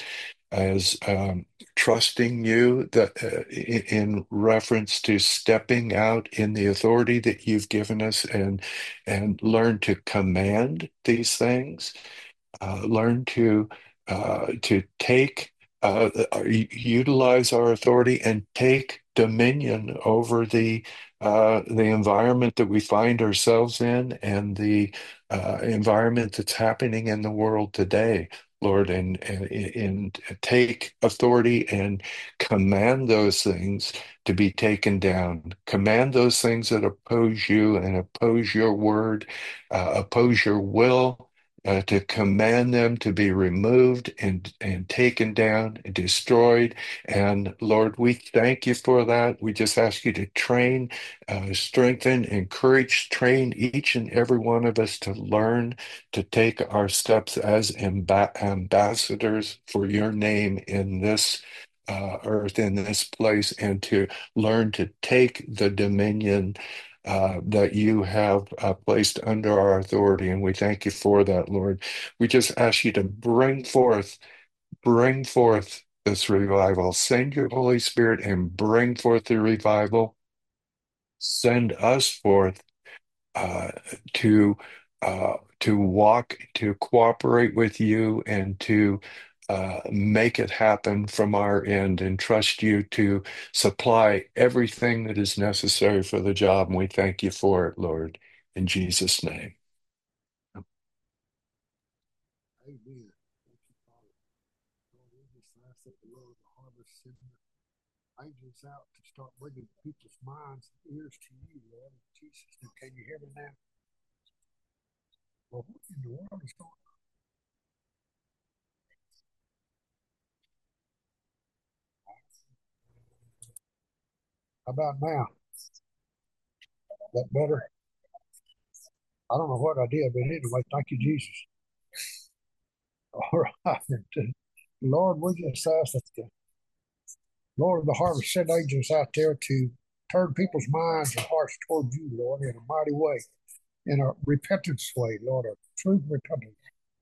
as um, trusting you that uh, in, in reference to stepping out in the authority that you've given us and and learn to command these things, uh, learn to uh, to take uh, uh, utilize our authority and take dominion over the uh, the environment that we find ourselves in and the uh, environment that's happening in the world today, Lord, and, and, and take authority and command those things to be taken down. Command those things that oppose you and oppose your word, uh, oppose your will uh, to command them to be removed and, and taken down and destroyed. And Lord, we thank you for that. We just ask you to train, uh, strengthen, encourage, train each and every one of us to learn to take our steps as amb- ambassadors for your name in this uh, earth, in this place, and to learn to take the dominion uh, that you have uh, placed under our authority. And we thank you for that, Lord. We just ask you to bring forth, bring forth this revival. Send your Holy Spirit and bring forth the revival. Send us forth uh, to uh, to walk, to cooperate with you, and to uh, make it happen from our end, and trust you to supply everything that is necessary for the job. And we thank you for it, Lord, in Jesus' name. Amen. Thank you, Father. Lord, we just ask that the Lord of the harvest send the angels out to start bringing people's minds and ears to you, Lord. In Jesus' name. Can you hear me now? Well, what in the world is going on? How about now? That better? I don't know what I did, but anyway, thank you, Jesus. All right. Lord, we just ask that the Lord of the harvest send angels out there to turn people's minds and hearts toward you, Lord, in a mighty way, in a repentance way, Lord, a true repentance.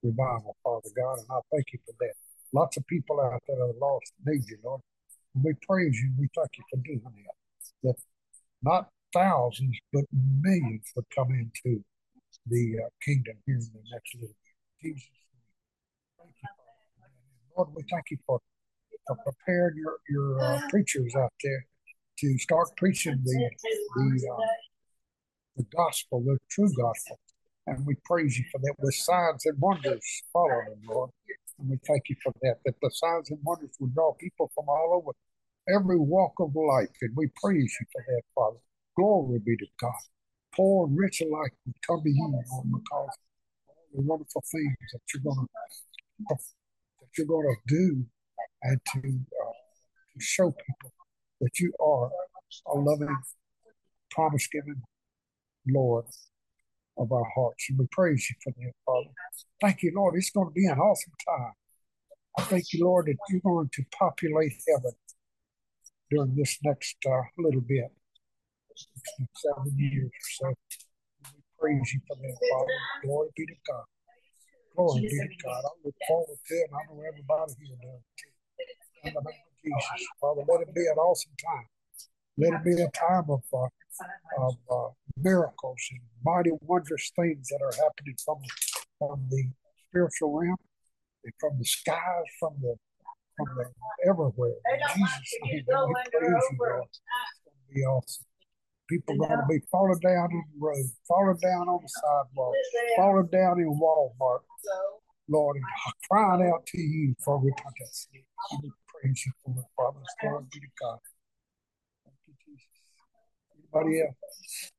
revival, Father God, and I thank you for that. Lots of people out there that are lost and need you, Lord. And we praise you. We thank you for doing that. That not thousands, but millions would come into the uh, kingdom here in the next little bit. Jesus, thank you, Father. Lord, we thank you for, for preparing your, your uh, preachers out there to start preaching the the, uh, the gospel, the true gospel. And we praise you for that with signs and wonders following them, Lord. And we thank you for that, that the signs and wonders will draw people from all over every walk of life. And we praise you for that, Father. Glory be to God. Poor and rich alike will come to you, Lord, because all the wonderful things that you're going to that you're going to do, and to, uh, to show people that you are a loving, promise-giving Lord of our hearts. And we praise you for that, Father. Thank you, Lord. It's going to be an awesome time. I thank you, Lord, that you're going to populate heaven during this next uh, little bit, seven years or so. We praise you for that, Father. Glory be to God. Glory be to God. I look forward to it, and I know everybody here does too. In the name of Jesus, Father, let it be an awesome time. Let it be a time of uh, of uh, miracles and mighty wondrous things that are happening from from the spiritual realm and from the skies, from the from the everywhere. In Jesus' name, we praise you, Lord. It's going to be awesome. People are going to be falling down on the road, falling down on the sidewalk, falling down in Walmart, Lord, and crying out to you for repentance. And we praise you for it, Father. Glory be to God. Thank you, Jesus. Anybody else?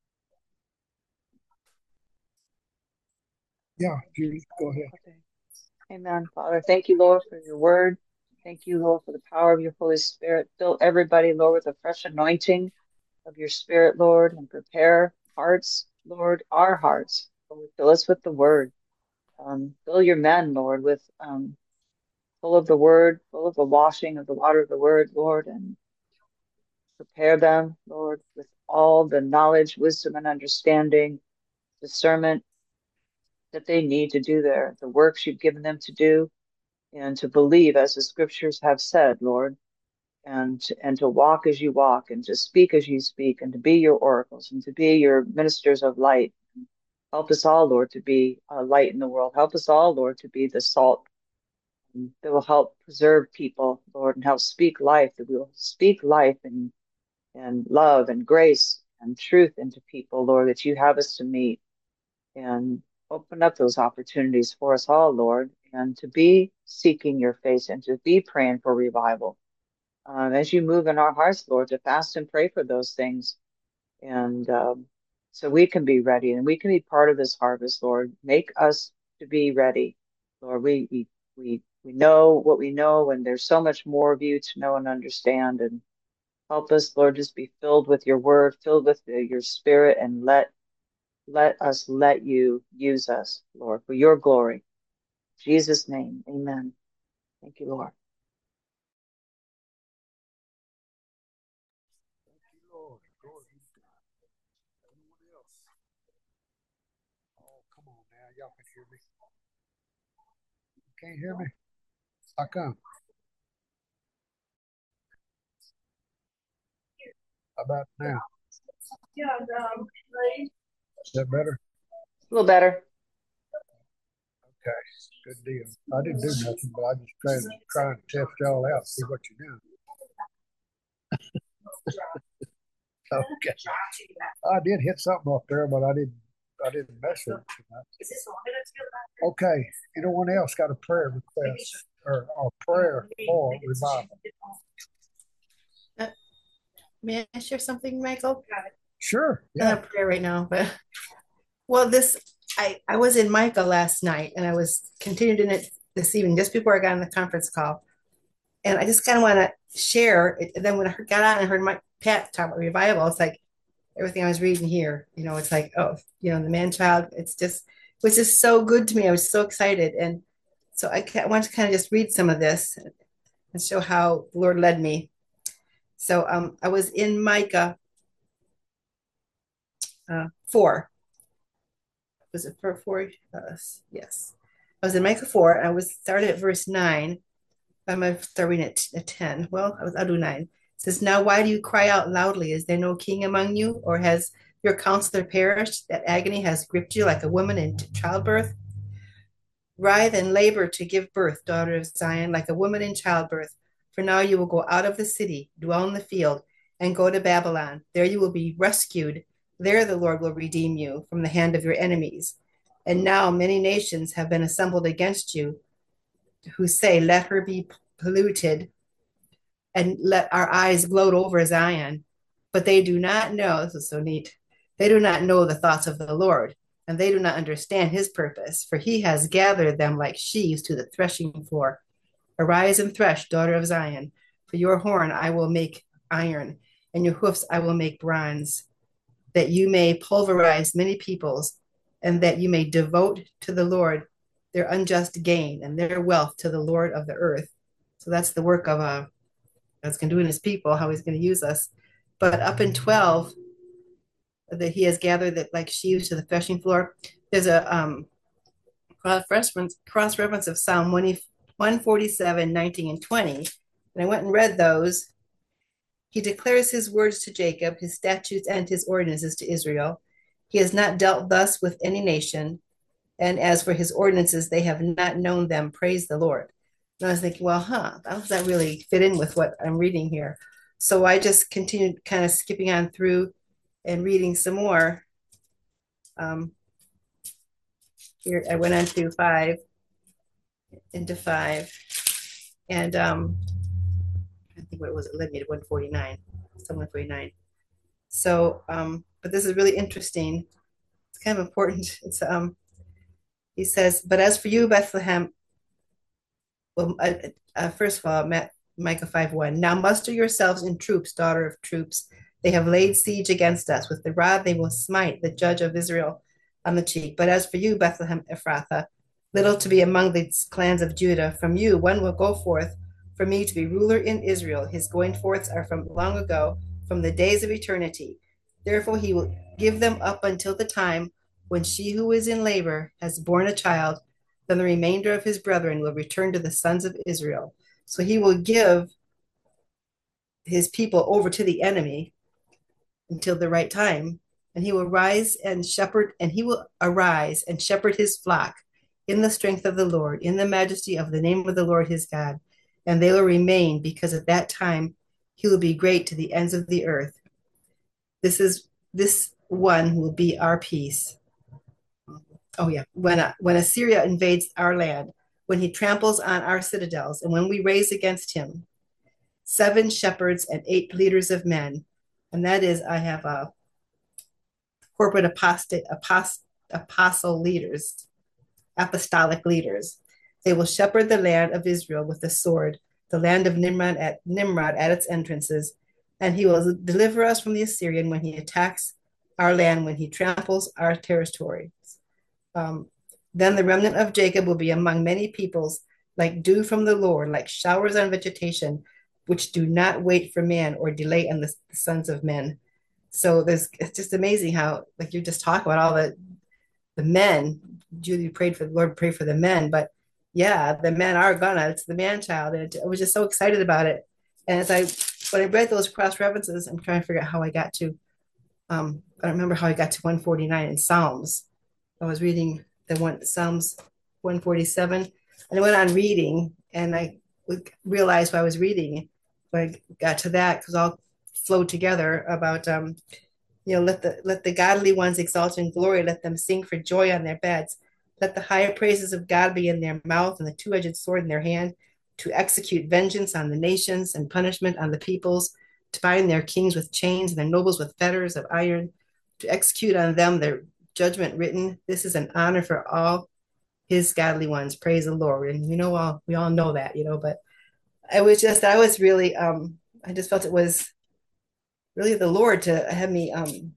Yeah, Judy, go ahead. Okay. Amen, Father. Thank you, Lord, for your word. Thank you, Lord, for the power of your Holy Spirit. Fill everybody, Lord, with a fresh anointing of your Spirit, Lord, and prepare hearts, Lord, our hearts. Lord, fill us with the word. Um, fill your men, Lord, with um, full of the word, full of the washing of the water of the word, Lord, and prepare them, Lord, with all the knowledge, wisdom, and understanding, discernment that they need to do their the works you've given them to do, and to believe as the scriptures have said, Lord, and and to walk as you walk, and to speak as you speak, and to be your oracles, and to be your ministers of light. Help us all, Lord, to be a light in the world. Help us all, Lord, to be the salt that will help preserve people, Lord, and help speak life, that we will speak life and and love and grace and truth into people, Lord, that you have us to meet, and open up those opportunities for us all, Lord, and to be seeking your face and to be praying for revival. Um, as you move in our hearts, Lord, to fast and pray for those things. And um, so we can be ready and we can be part of this harvest, Lord. Make us to be ready, Lord. We, we, we, we know what we know, and there's so much more of you to know and understand. And help us, Lord, just be filled with your word, filled with the, your spirit, and let let us let you use us, Lord, for your glory. In Jesus' name, amen. Thank you, Lord. Thank you, Lord. Glory be to God. Anyone else? Oh, come on now. Y'all can hear me. You can't hear me? How come? How about now? Is that better? A little better. Okay, good deal. I didn't do nothing, but I just tried to try and test y'all out, see what you're doing. Okay. I did hit something up there, but I didn't I didn't mess with it too much. Okay. Anyone else got a prayer request or a prayer for revival? Uh, may I share something, Michael? Sure. I'm Yeah. not a prayer right now, but well, this I I was in Micah last night, and I was continued in it this evening, just before I got on the conference call, and I just kind of want to share it. And then when I heard, got on and heard Mike Pat talk about revival, it's like everything I was reading here. You know, it's like, oh, you know, the man child. It's just it was just so good to me. I was so excited, and so I ca- want to kind of just read some of this and show how the Lord led me. So um, I was in Micah uh, four. Was it for four? Uh, yes. I was in Micah four, and I was started at verse nine. I'm starting at, at ten. Well, I'll, I'll do nine. It says, now why do you cry out loudly? Is there no king among you? Or has your counselor perished? That agony has gripped you like a woman in childbirth? Writhe and labor to give birth, daughter of Zion, like a woman in childbirth. For now you will go out of the city, dwell in the field, and go to Babylon. There you will be rescued. There the Lord will redeem you from the hand of your enemies. And now many nations have been assembled against you, who say, let her be polluted, and let our eyes gloat over Zion. But they do not know, this is so neat, they do not know the thoughts of the Lord, and they do not understand his purpose, for he has gathered them like sheaves to the threshing floor. Arise and thresh, daughter of Zion, for your horn I will make iron, and your hoofs I will make bronze, that you may pulverize many peoples, and that you may devote to the Lord their unjust gain and their wealth to the Lord of the earth. So that's the work of uh, God's going to do in his people, how he's going to use us. But up in twelve, that he has gathered that like sheaves to the threshing floor, there's a um, cross reference, cross reference of Psalm one forty-seven, nineteen, and twenty. And I went and read those. He declares his words to Jacob, his statutes and his ordinances to Israel. He has not dealt thus with any nation. And as for his ordinances, they have not known them. Praise the Lord. And I was thinking, well, huh, how does that really fit in with what I'm reading here? So I just continued kind of skipping on through and reading some more. Um, here, I went on to five, into five. And um, I think what it was, it led me to one forty-nine, some one forty-nine. So, um, but this is really interesting. It's kind of important. It's, um, he says, but as for you, Bethlehem, well, uh, uh, first of all, Micah five one, now muster yourselves in troops, daughter of troops. They have laid siege against us. With the rod they will smite the judge of Israel on the cheek. But as for you, Bethlehem Ephrathah, little to be among the clans of Judah, from you one will go forth for me to be ruler in Israel. His going forths are from long ago, from the days of eternity. Therefore he will give them up until the time when she who is in labor has borne a child. Then the remainder of his brethren will return to the sons of Israel. So he will give his people over to the enemy until the right time. And he will rise and shepherd, and he will arise and shepherd his flock in the strength of the Lord, in the majesty of the name of the Lord his God. And they will remain, because at that time he will be great to the ends of the earth. This is this one will be our peace. Oh yeah, when uh, when Assyria invades our land, when he tramples on our citadels, and when we raise against him seven shepherds and eight leaders of men, and that is, I have a corporate apostate, apost, apostle leaders, apostolic leaders. They will shepherd the land of Israel with the sword, the land of Nimrod at Nimrod at its entrances, and he will deliver us from the Assyrian when he attacks our land, when he tramples our territory. Um, then the remnant of Jacob will be among many peoples, like dew from the Lord, like showers on vegetation, which do not wait for man or delay on the, the sons of men. So there's, it's just amazing how, like you just talk about all the the men. Julie prayed for the Lord, pray for the men, but yeah, the men are gonna. It's the man child, and it, I was just so excited about it. And as I when I read those cross references, I'm trying to figure out how I got to. Um, I don't remember how I got to one forty-nine in Psalms. I was reading the one Psalms one forty-seven, and I went on reading, and I realized what I was reading when I got to that, because all flowed together about um, you know, let the let the godly ones exalt in glory, let them sing for joy on their beds. Let the higher praises of God be in their mouth and the two-edged sword in their hand, to execute vengeance on the nations and punishment on the peoples, to bind their kings with chains and their nobles with fetters of iron, to execute on them their judgment written. This is an honor for all his godly ones. Praise the Lord. And you know, all we all know that, you know, but I was just, I was really, um, I just felt it was really the Lord to have me um,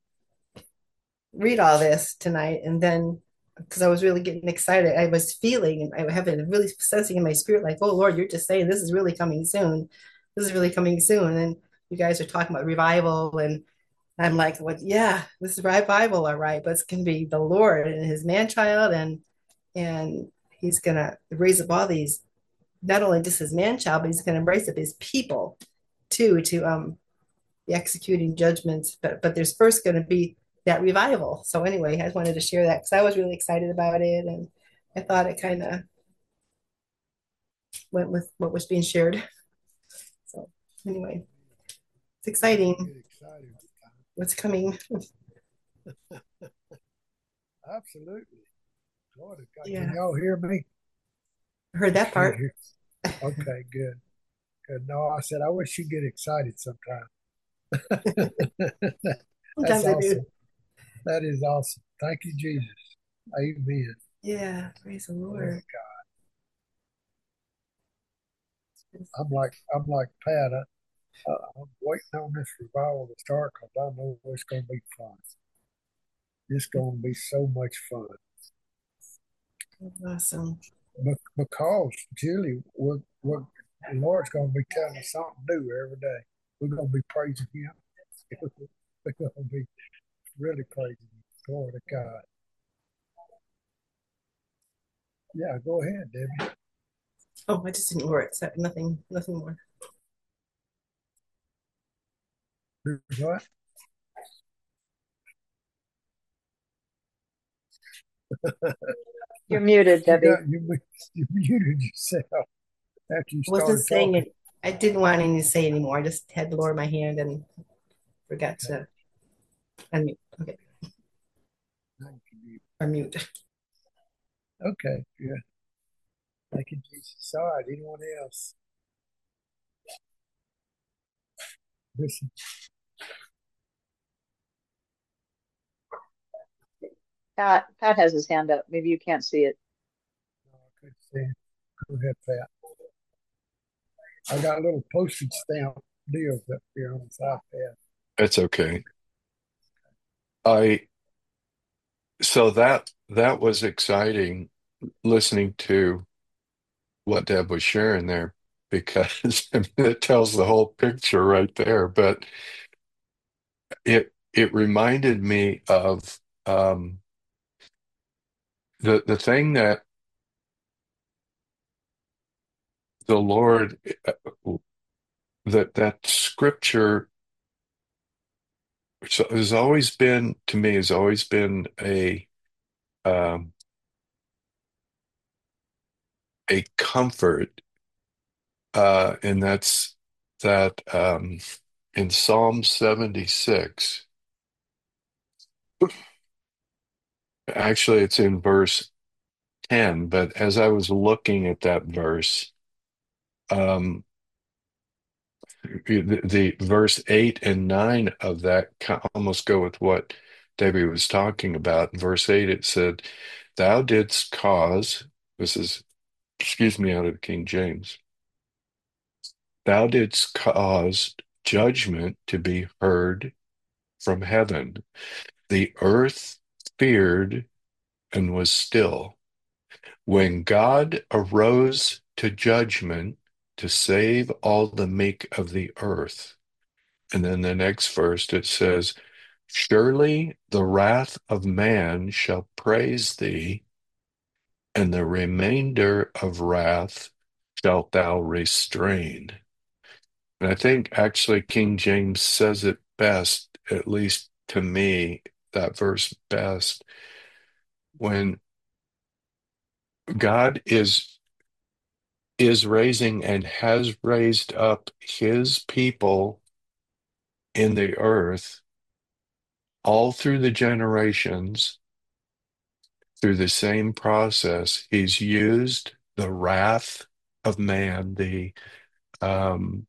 read all this tonight. And then, because I was really getting excited, I was feeling, and I have been really sensing in my spirit, like, oh Lord, you're just saying this is really coming soon. This is really coming soon. And you guys are talking about revival, and I'm like, well, yeah, this is revival, all right, but it's going to be the Lord and his man child, and and he's going to raise up all these, not only just his man child, but he's going to raise up his people too, to um, be executing judgments. But, but there's first going to be that revival. So anyway, I just wanted to share that because I was really excited about it. And I thought it kind of went with what was being shared. So anyway, it's exciting. Get excited. What's coming? Absolutely. Lord, Yeah. can y'all hear me? I heard that part. Okay, good. Good. No, I said I wish you'd get excited sometime. Sometimes That's I awesome. do. That is awesome. Thank you, Jesus. Amen. Yeah, praise the Glory Lord. to God. I'm like I'm like Pat. I, uh, I'm waiting on this revival to start because I know it's going to be fun. It's going to be so much fun. Awesome. Be- because Julie, we're, we're, the Lord's going to be telling us something new every day. We're going to be praising Him. We're going to be really praising Him. Glory to God. Yeah, go ahead, Debbie. Oh, I just didn't hear it. So nothing, nothing more. What? You're muted, You Debbie. got you, you muted yourself after you I wasn't started saying talking. it. I didn't want anything to say anymore. I just had the Lord in my hand and forgot to unmute. Okay, unmute. Okay, good. Thank you, Jesus. All right, anyone else? Listen. Pat, Pat has his hand up. Maybe you can't see it. No, I couldn't see it. Go ahead, Pat. I got a little postage stamp deals up here on this iPad. That's okay. I so that that was exciting listening to what Deb was sharing there because it tells the whole picture right there. But it it reminded me of um, the the thing that the Lord that that scripture so has always been to me has always been a um, a comfort, uh, and that's that um, in Psalm seventy-six. Actually, it's in verse ten, but as I was looking at that verse, um, the, the verse eight and nine of that ca- almost go with what Debbie was talking about. In verse eight, it said, Thou didst cause, this is, excuse me, out of King James, Thou didst cause judgment to be heard from heaven. The earth feared and was still. When God arose to judgment to save all the meek of the earth. And then the next verse it says, Surely the wrath of man shall praise thee, and the remainder of wrath shalt thou restrain. And I think actually King James says it best, at least to me, that verse best, when God is is raising and has raised up his people in the earth all through the generations through the same process. He's used the wrath of man, the um,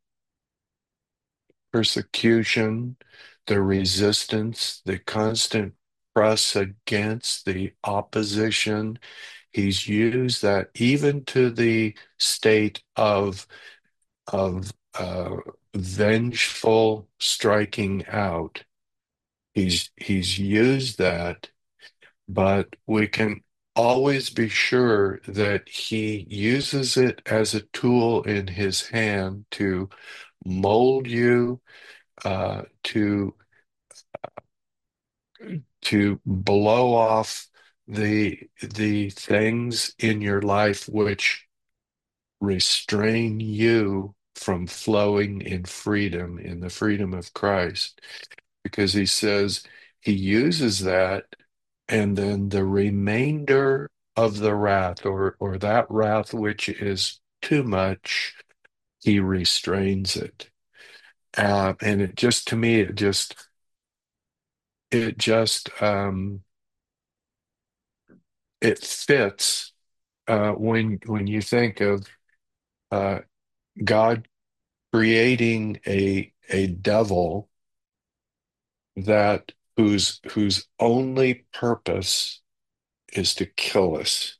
persecution, the resistance, the constant press against the opposition. He's used that even to the state of of uh, vengeful striking out. He's he's used that, but we can always be sure that he uses it as a tool in his hand to mold you, uh, to to blow off the the things in your life which restrain you from flowing in freedom, in the freedom of Christ, because he says he uses that, and then the remainder of the wrath, or or that wrath which is too much, he restrains it. Uh, and it just, to me, it just it just um, it fits uh, when when you think of uh, God creating a a devil that whose whose only purpose is to kill us,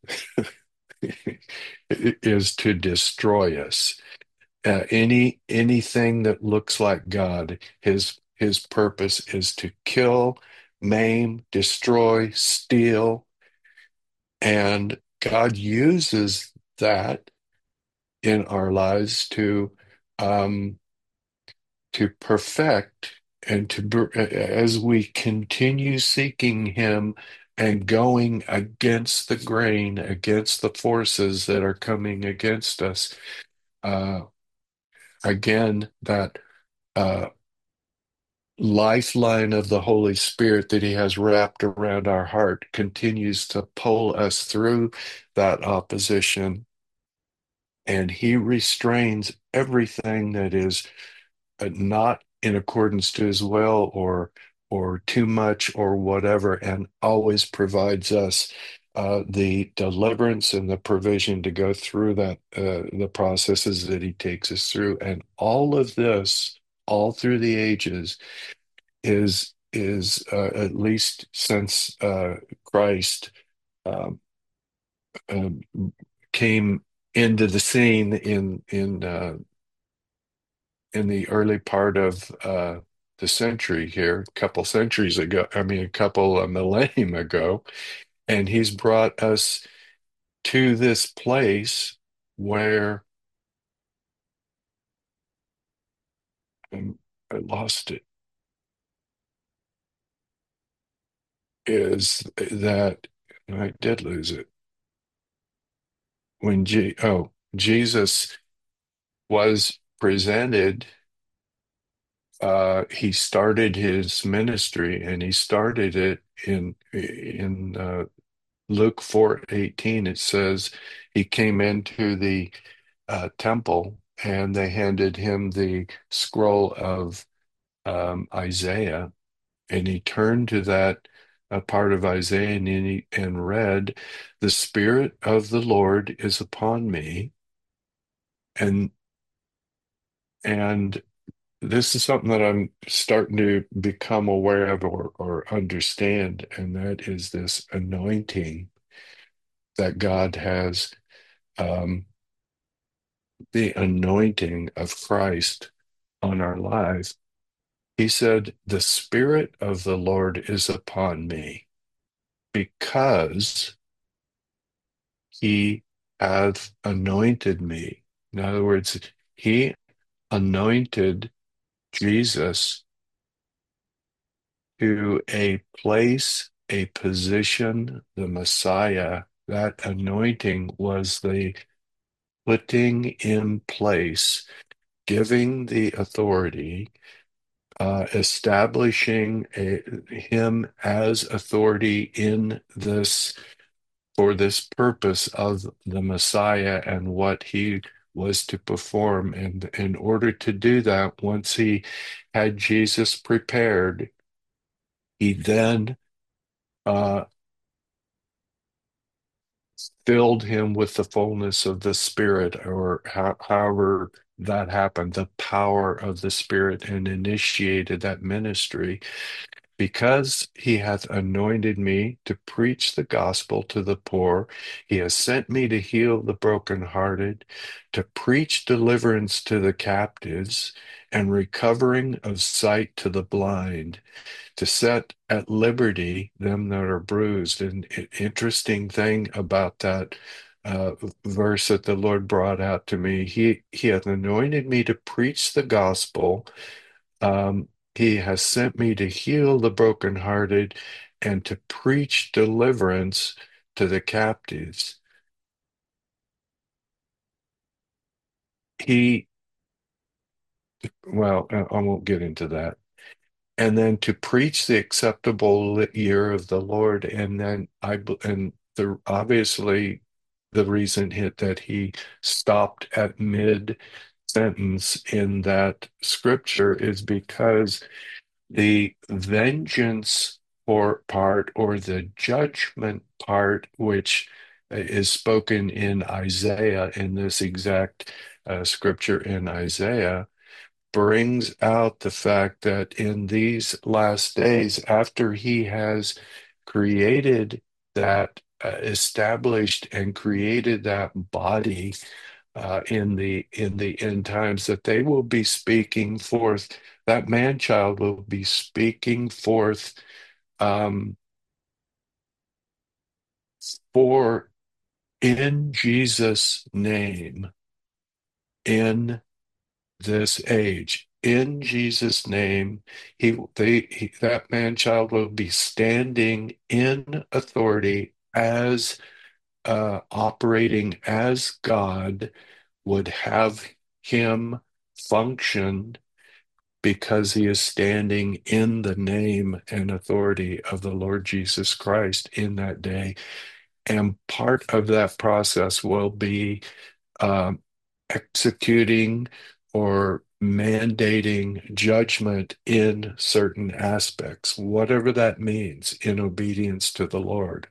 is to destroy us. Uh, any anything that looks like God, his his purpose is to kill, maim, destroy, steal, and God uses that in our lives to um, to perfect and to br- as we continue seeking him and going against the grain, against the forces that are coming against us. Uh, again, that uh, lifeline of the Holy Spirit that he has wrapped around our heart continues to pull us through that opposition, and he restrains everything that is uh, not in accordance to his will, or or too much, or whatever, and always provides us uh, the deliverance and the provision to go through that uh, the processes that he takes us through. And all of this, all through the ages, is is uh, at least since uh, Christ um, um, came into the scene in in uh, in the early part of uh, the century here, a couple centuries ago, I mean, a couple of millennium ago, and he's brought us to this place where um, I lost it, is that I did lose it. When G, oh, Jesus was presented, uh, he started his ministry, and he started it in in uh, Luke four eighteen. It says he came into the uh, temple, and they handed him the scroll of um, Isaiah, and he turned to that uh, part of Isaiah, and, he, and read, "The Spirit of the Lord is upon me," and and this is something that I'm starting to become aware of, or, or understand, and that is this anointing that God has, um, the anointing of Christ on our lives. He said, "The Spirit of the Lord is upon me, because he hath anointed me." In other words, he anointed Jesus to a place, a position, the Messiah. That anointing was the putting in place, giving the authority, uh, establishing a, him as authority in this, for this purpose of the Messiah and what he was to perform. And in order to do that, once he had Jesus prepared, he then uh, filled him with the fullness of the Spirit, or how, however that happened, the power of the Spirit, and initiated that ministry. "Because he hath anointed me to preach the gospel to the poor, he has sent me to heal the brokenhearted, to preach deliverance to the captives, and recovering of sight to the blind, to set at liberty them that are bruised." And i- interesting thing about that uh, verse that the Lord brought out to me, he he hath anointed me to preach the gospel. Um, he has sent me to heal the brokenhearted and to preach deliverance to the captives. He, well, I won't get into that. And then to preach the acceptable year of the Lord. And then I, and the, obviously the reason hit that he stopped at mid sentence in that scripture is because the vengeance or part or the judgment part, which is spoken in Isaiah, in this exact uh, scripture in Isaiah, brings out the fact that in these last days, after he has created that, uh, established and created that body uh, in the in the end times, that they will be speaking forth. That man child will be speaking forth um, for in Jesus' name in this age. In Jesus' name, he, they, he, that man child will be standing in authority as uh, operating as God would have him function, because he is standing in the name and authority of the Lord Jesus Christ in that day. And part of that process will be um, executing or mandating judgment in certain aspects, whatever that means, in obedience to the Lord.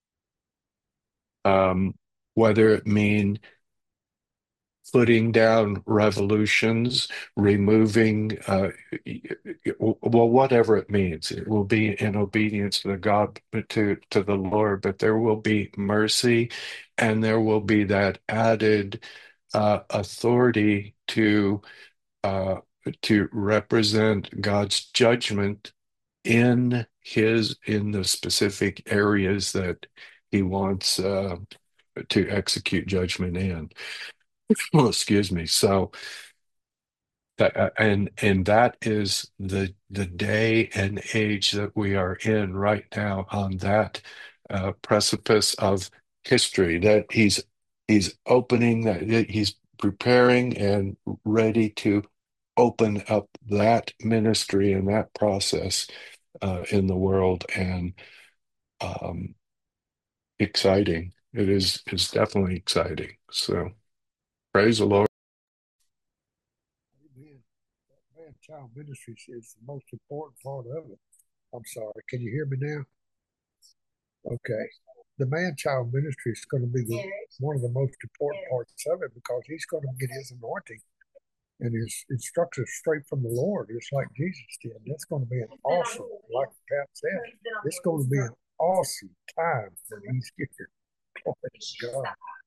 Um, whether it mean putting down revolutions, removing, uh, well, whatever it means, it will be in obedience to the God, to to the Lord. But there will be mercy, and there will be that added uh, authority to uh, to represent God's judgment in his in the specific areas that he wants uh, to execute judgment in. Well, excuse me. So that uh, and and that is the the day and age that we are in right now, on that uh, precipice of history, that he's he's opening, that he's preparing and ready to open up that ministry and that process uh, in the world. And um, exciting. It is is definitely exciting. So praise the Lord. Amen. That man-child ministry is the most important part of it. I'm sorry. Can you hear me now? Okay. The man-child ministry is going to be the, one of the most important parts of it, because he's going to get his anointing and his instructions straight from the Lord, just like Jesus did. That's going to be an awesome, like Pat said, it's going to be an awesome time when he's here. Glory to God.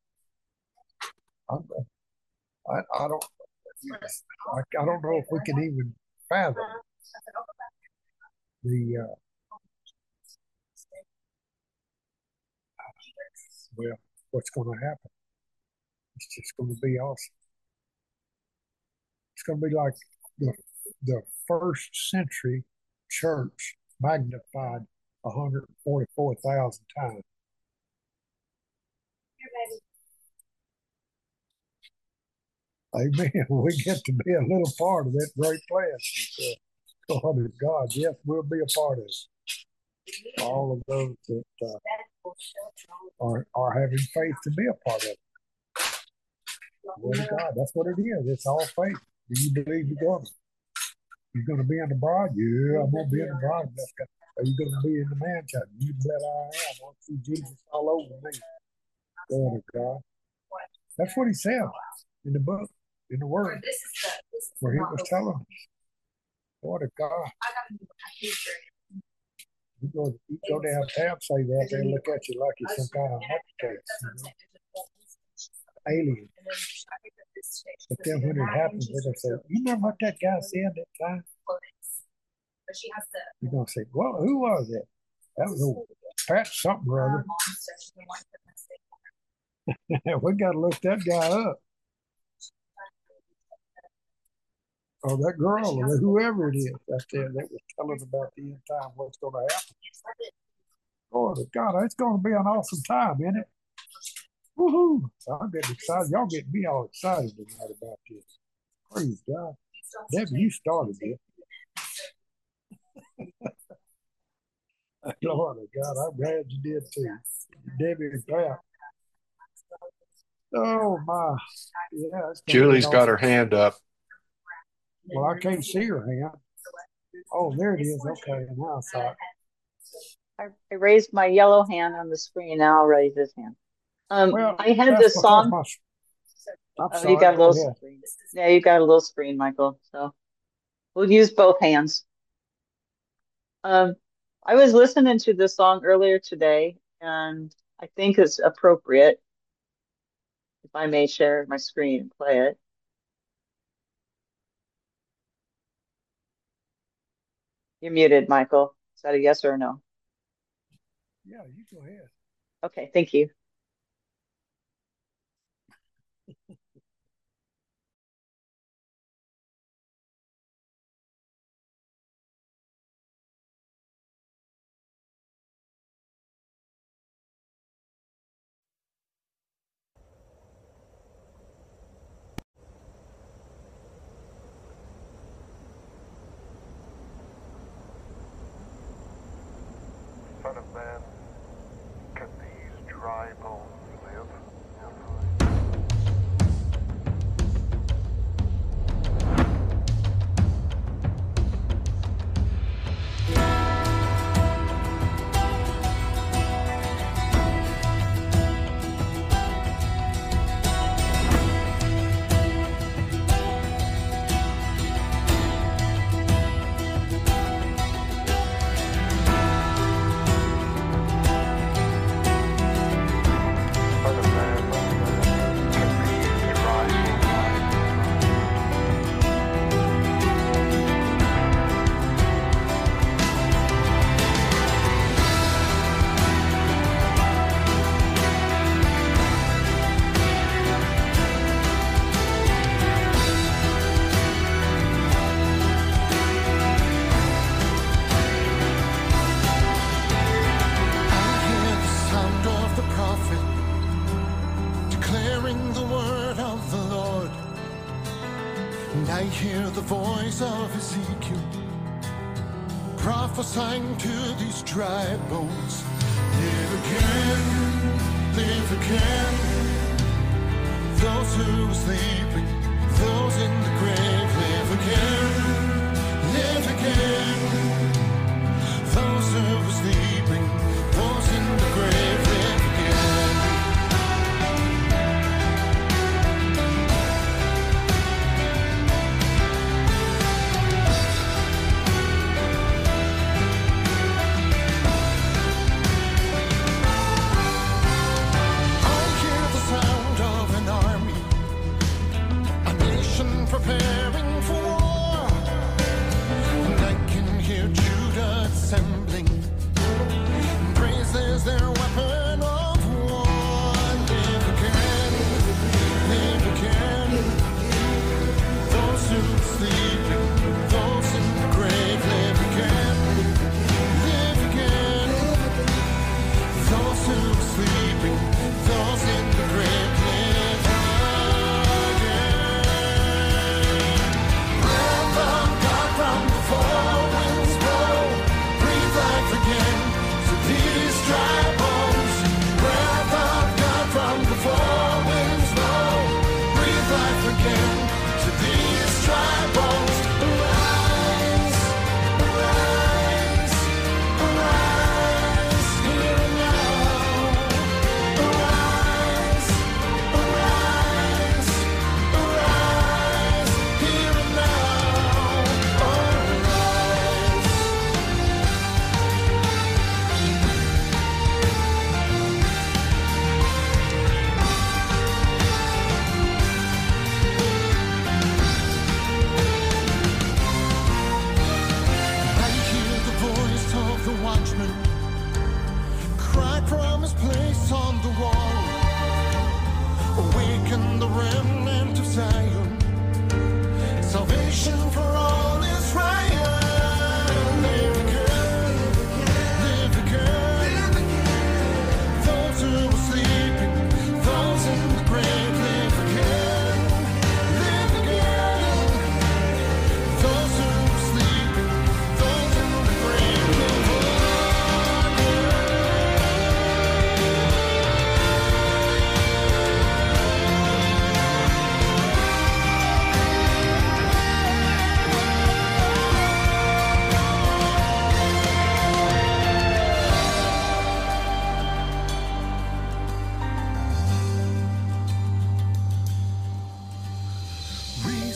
I'm, I, I don't, I, I don't know if we can even fathom the, uh, well, what's going to happen. It's just going to be awesome. It's going to be like the the first century church magnified one hundred forty-four thousand times. Amen. We get to be a little part of that great plan. God is God. Yes, we'll be a part of it. All of those that uh, are are having faith to be a part of it. Glory to God. That's what it is. It's all faith. Do you believe you're going to? You're going to be in the bride? Yeah, I'm going to be in the bride. Are you going to be in the man child? You bet I am. I want to see Jesus all over me. Glory to God. That's what he said in the book, in the word, where he was telling us. Glory to God. You go, you go downtown, say that, they look at you like you're some kind of nutcase, you know? Alien. But then when it happens, they're going to say, you remember what that guy said that time? You're going to say, well, who was it? That was old Pat something or other. We got to look that guy up. Or that girl, or whoever it is out there that was telling about the end time, what's going to happen. Lord God, it's going to be an awesome time, isn't it? Woohoo! I'm getting excited. Y'all getting me all excited tonight about this. Praise God. Debbie, you started it. Lord God, I'm glad you did too. Debbie and Pat. Oh my. Yeah, it's gonna be Julie's an got her awesome- hand up. Well, I can't see her hand. Oh, there it is. Okay, now I saw it. I, I raised my yellow hand on the screen. Now I'll raise this hand. Um, Well, I had that's this because song. my- I'm Oh, sorry. you got a Go little ahead. screen. Yeah, you got a little screen, Michael. So we'll use both hands. Um, I was listening to this song earlier today, and I think it's appropriate if I may share my screen and play it. You're muted, Michael. Is that a yes or a no? Yeah, you go ahead. Okay, thank you. Son of man, can these dry bones live? Son of man, can these dry bones live? I hear the sound of the prophet declaring the word of the Lord. And I hear the voice of Ezekiel prophesying to these dry bones. Live again, live again. Those who are sleeping, those in the grave, live again, live again. Those who are sleeping, those in the grave, live again.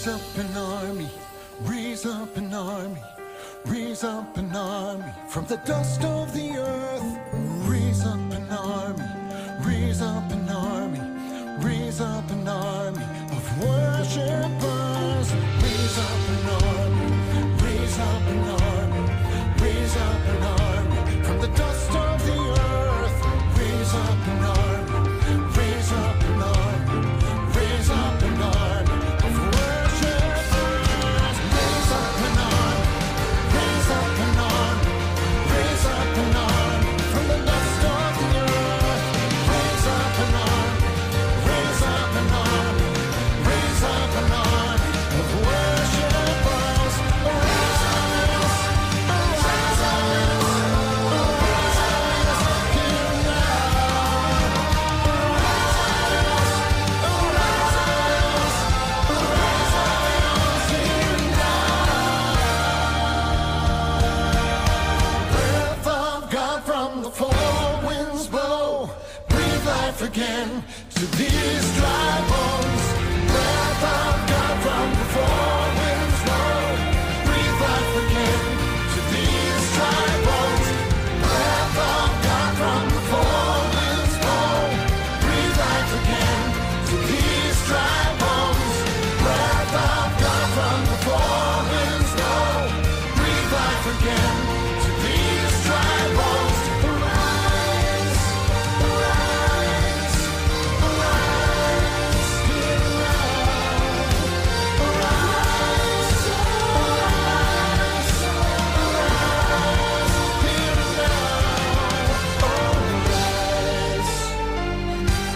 up an army, raise up an army, raise up an army from the dust of the earth. Raise up an army, raise up an army, raise up an army of worshipers. Raise up an army, raise up an army, raise up an army from the dust of the earth. Raise up an army, raise up an army, raise up an army of worshipers. Raise up an army, raise up an army, raise up an army from the dust of the earth. Raise up an army, raise up an army, raise up an army of worshipers. Arise, arise, arise, here now. Breath of God from the four winds blow. Breathe life again to these dry bones. Breath of God from the four winds blow. Breathe life again to these dry bones. Breath of God from the four winds blow. Breathe life again to these dry bones. Breath of God from the four winds blow. Breathe life again to these dry bones. Arise, arise, arise, here now. Arise, arise, arise, here now. Arise.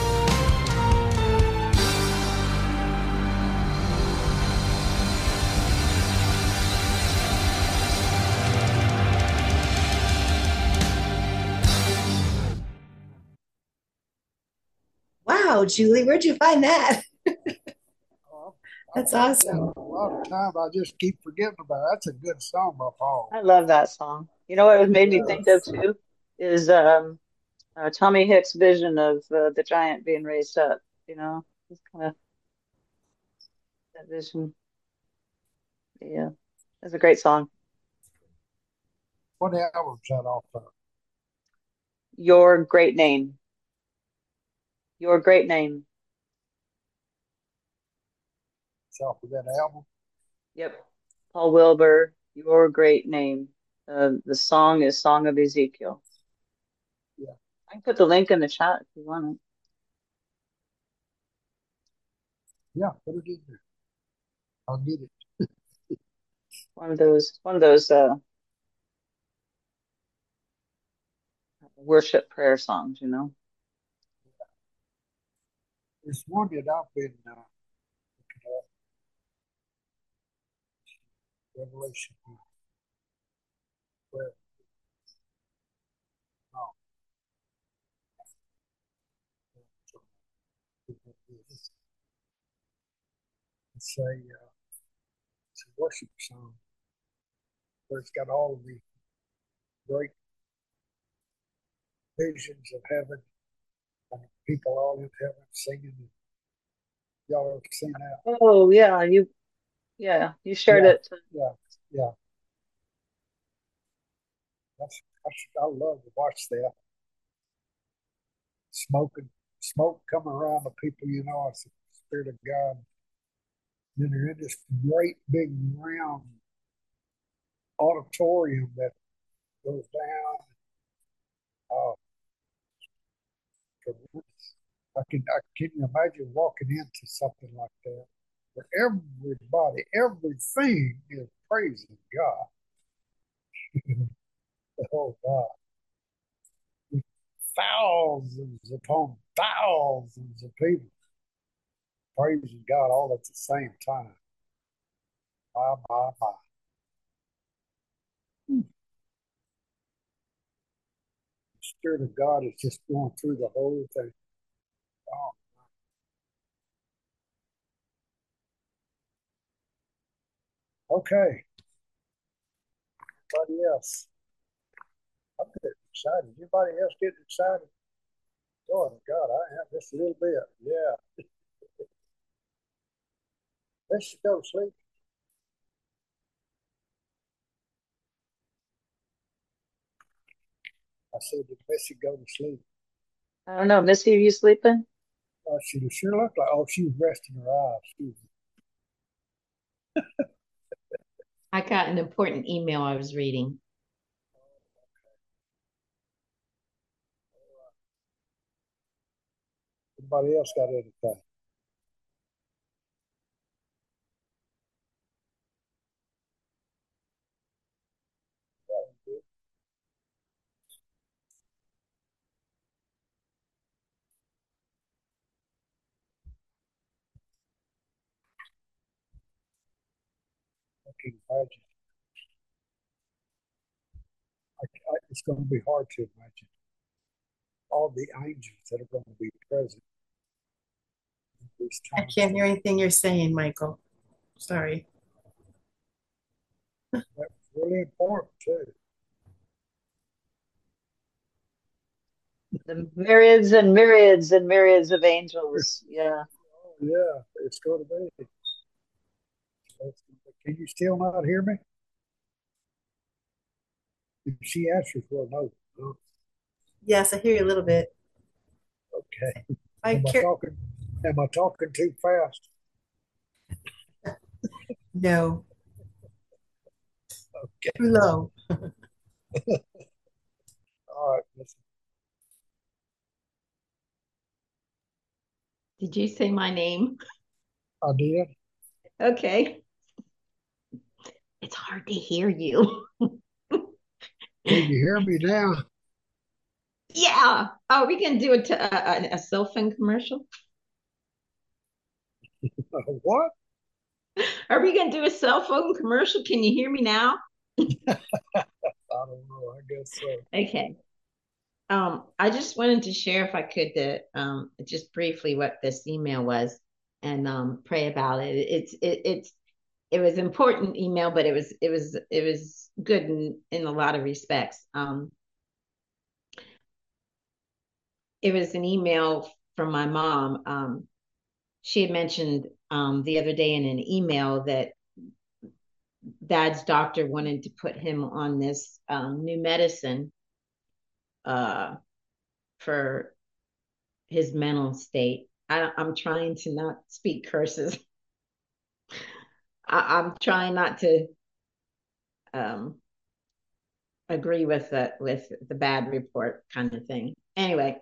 Wow, Julie, where'd you find that? Oh, That's I, I, awesome. a lot of times I just keep forgetting about it. That's a good song by Paul. I love that song. You know what it made me Yeah. think of too is um, uh, Tommy Hicks' vision of uh, the giant being raised up. You know, it's kind of that vision. Yeah, it's a great song. What album's that off of? Your Great Name. Your Great Name. It's off of that album. Yep. Paul Wilbur, Your Great Name. Uh, the song is Song of Ezekiel. Yeah. I can put the link in the chat if you want it. Yeah, put it in there. I'll get it. One of those, one of those uh, worship prayer songs, you know. There's one that I've been uh, looking at, Revelation twelve. Oh, it's a, uh, it's a worship song where it's got all the great visions of heaven and people all in heaven singing. Y'all ever seen that? Oh yeah, you yeah, you shared Yeah, it. yeah, yeah. That's, that's I love to watch that. Smoking, smoke coming around the people, you know, it's the Spirit of God. Then they're in this great big round auditorium that goes down. Uh, tremendous. I can, I can you imagine walking into something like that where everybody, everything is praising God. Oh God. Thousands upon thousands of people praising God all at the same time. My, my, my. The Spirit of God is just going through the whole thing. Oh, okay. Anybody else? I'm getting excited. Anybody else getting excited? Oh God, I am just a little bit. Yeah. Let's go to sleep. I said, did Missy go to sleep? I don't know. Missy, are you sleeping? Uh, she sure looked like, oh, she was resting her eyes. She was, I got an important email I was reading. Anybody else got anything? I can imagine. I, I, it's going to be hard to imagine all the angels that are going to be present in these I times. can't hear anything you're saying, Michael. Sorry. That's really important too. The myriads and myriads and myriads of angels. Yeah. Oh, yeah, it's going to be. Can you still not hear me? If she answers, well, no. no. Yes, I hear you a little bit. Okay. I Am I care. talking? Am I talking too fast? No, Okay. too low. All right. Listen. Did you say my name? I did. Okay. It's hard to hear you. Can you hear me now? Yeah. Oh, we can do a, t- a, a cell phone commercial. What? Are we going to do a cell phone commercial? Can you hear me now? I don't know. I guess so. Okay. Um, I just wanted to share, if I could, the um, just briefly what this email was, and um, pray about it. It's it, it's it was important email, but it was it was it was good in in a lot of respects. Um, it was an email from my mom. Um, she had mentioned um, the other day in an email that Dad's doctor wanted to put him on this um, new medicine uh, for his mental state. I, I'm trying to not speak curses. I, I'm trying not to um, agree with the with the bad report kind of thing. Anyway,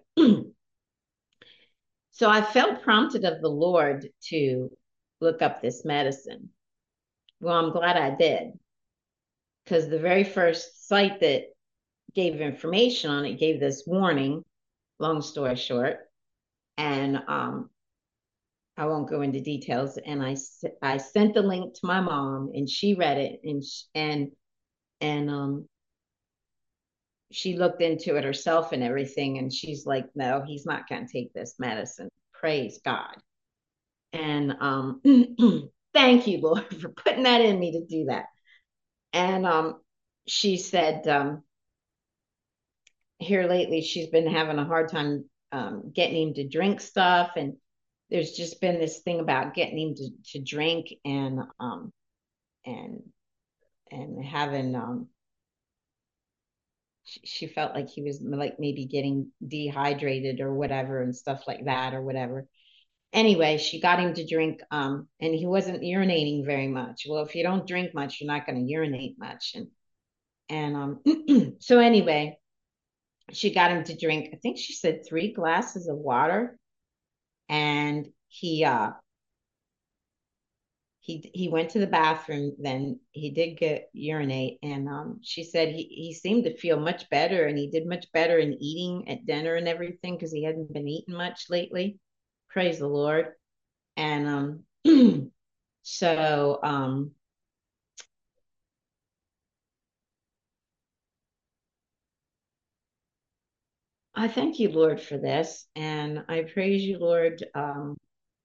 so I felt prompted of the Lord to look up this medicine. Well, I'm glad I did, because the very first site that gave information on it gave this warning. Long story short, and um, I won't go into details. And I I sent the link to my mom, and she read it, and and and um, she looked into it herself and everything, and she's like, no, he's not going to take this medicine. Praise God. And um, thank you, Lord, for putting that in me to do that. And um, she said, um, here lately, she's been having a hard time um, getting him to drink stuff. And there's just been this thing about getting him to, to drink and um, and and having um, she, she felt like he was like maybe getting dehydrated or whatever and stuff like that or whatever. Anyway, she got him to drink um, and he wasn't urinating very much. Well, if you don't drink much, you're not going to urinate much. And and um, so anyway, she got him to drink, I think she said three glasses of water. And he uh he he went to the bathroom, then he did get urinate, and um she said he, he seemed to feel much better, and he did much better in eating at dinner and everything because he hadn't been eating much lately. Praise the Lord. And um so um I thank you, Lord, for this, and I praise you, Lord, um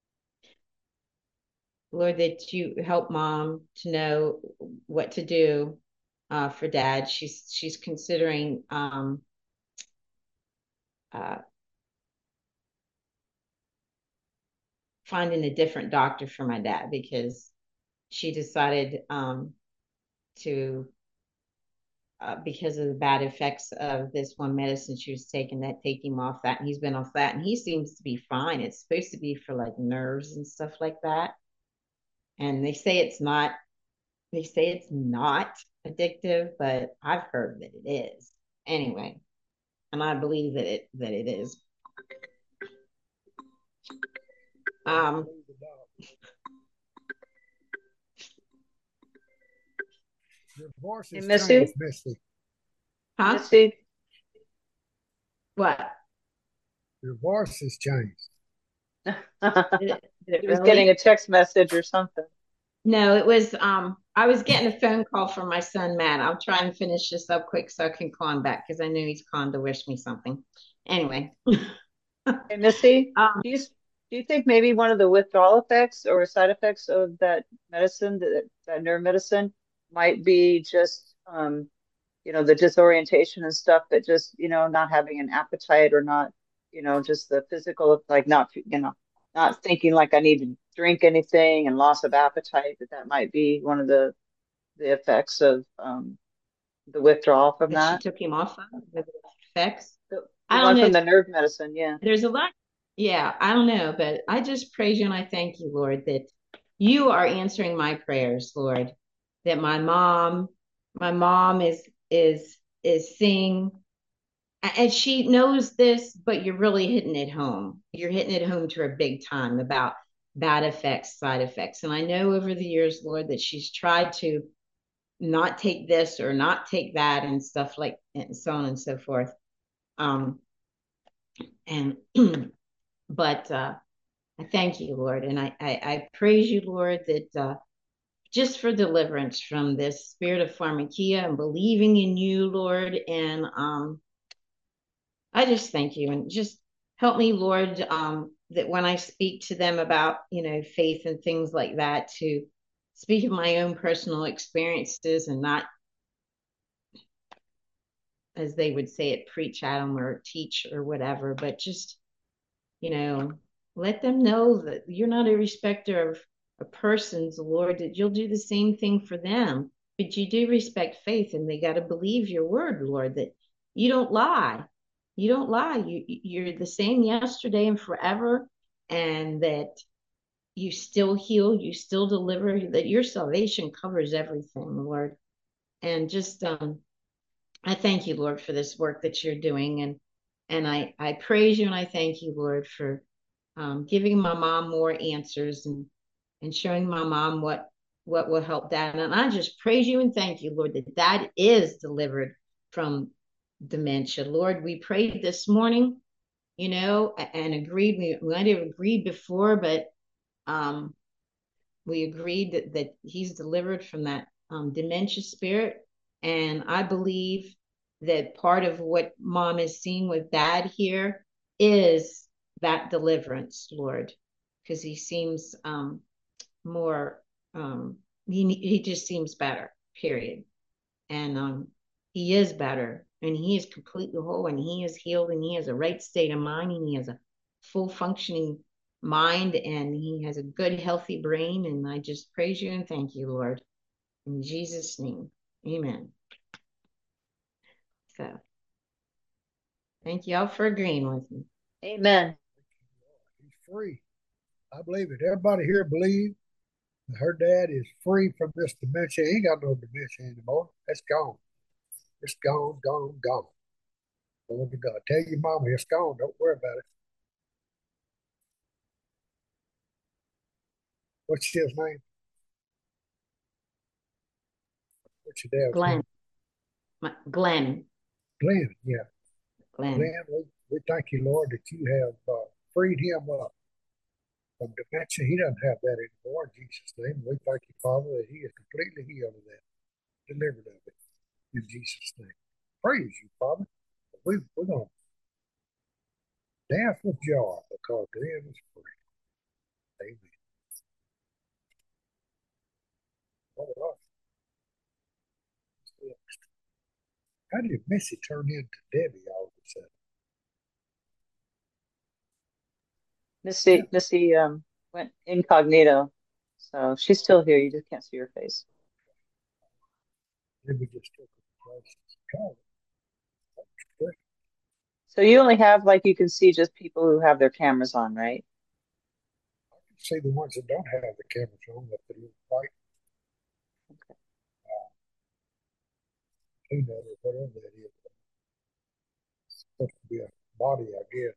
Lord, that you help mom to know what to do uh, for dad. She's she's considering um, uh, finding a different doctor for my dad because she decided um, to, uh, because of the bad effects of this one medicine she was taking, that take him off that, and he's been off that, and he seems to be fine. It's supposed to be for like nerves and stuff like that, and they say it's not. They say it's not addictive, but I've heard that it is. Anyway, and I believe that it that it is. Um, Your voice Hey, is Missy? changed, Misty. huh? Missy, What? Your voice has changed. Did it, did it he was really? getting a text message or something. No, it was um I was getting a phone call from my son Matt. I'll try and finish this up quick so I can call him back because I knew he's calling to wish me something. Anyway. Hey, Missy, um do you do you think maybe one of the withdrawal effects or side effects of that medicine, that that nerve medicine, might be just um, you know, the disorientation and stuff, that just, you know, not having an appetite, or not, you know, just the physical, like not, you know, not thinking like I need to drink anything, and loss of appetite, that that might be one of the the effects of um the withdrawal from that she that. took him off of the effects. The, the I one don't from know. the nerve medicine, yeah. There's a lot. Yeah, I don't know, but I just praise you and I thank you, Lord, that you are answering my prayers, Lord. That my mom, my mom is is is seeing, and she knows this, but you're really hitting it home. You're hitting it home to her big time about bad effects, side effects. And I know over the years, Lord, that she's tried to not take this or not take that and stuff like, and so on and so forth. Um, and but uh, I thank you, Lord, and I, I I praise you, Lord, that uh, just for deliverance from this spirit of pharmakia and believing in you, Lord, and um, I just thank you, and just help me, Lord, um, that when I speak to them about, you know, faith and things like that, to speak of my own personal experiences and not, as they would say it, preach at them or teach or whatever, but just, you know, let them know that you're not a respecter of, of persons, Lord, that you'll do the same thing for them. But you do respect faith, and they got to believe your word, Lord, that you don't lie. You don't lie. You, you're the same yesterday and forever, and that you still heal, you still deliver, that your salvation covers everything, Lord. And just, um, I thank you, Lord, for this work that you're doing. And and I, I praise you and I thank you, Lord, for um, giving my mom more answers, and, and showing my mom what, what will help Dad. And I just praise you and thank you, Lord, that Dad is delivered from dementia. Lord, we prayed this morning, you know, and agreed. We might have agreed before, but um, we agreed that, that he's delivered from that um, dementia spirit. And I believe that part of what Mom is seeing with Dad here is that deliverance, Lord, because he seems um, more, um, he, he just seems better, period. And um, he is better, and he is completely whole, and he is healed, and he has a right state of mind, and he has a full functioning mind, and he has a good, healthy brain. And I just praise you and thank you, Lord. In Jesus' name, amen. So thank you all for agreeing with me. Amen. He's free. I believe it. Everybody here believe that her dad is free from this dementia. He ain't got no dementia anymore. That's gone. It's gone, gone, gone. Glory to God. Tell your mama it's gone. Don't worry about it. What's his name? What's your dad's Glenn, name? my, Glenn, Glenn. Yeah. Glenn. Glenn, we, we thank you, Lord, that you have uh, freed him up from dementia. He doesn't have that anymore in Jesus' name. We thank you, Father, that he is completely healed of that, delivered of it in Jesus' name. Praise you, Father. We, we're going to dance with joy because Glenn is free. Amen. All right. How did Missy turn into Debbie all of a sudden? Missy, Missy, um, went incognito. So she's still here. You just can't see her face. Maybe just took a place. God, good. So you only have like you can see just people who have their cameras on, right? I can see the ones that don't have the cameras on that they look like Okay. peanut or whatever that is. It's supposed to be a body, I guess.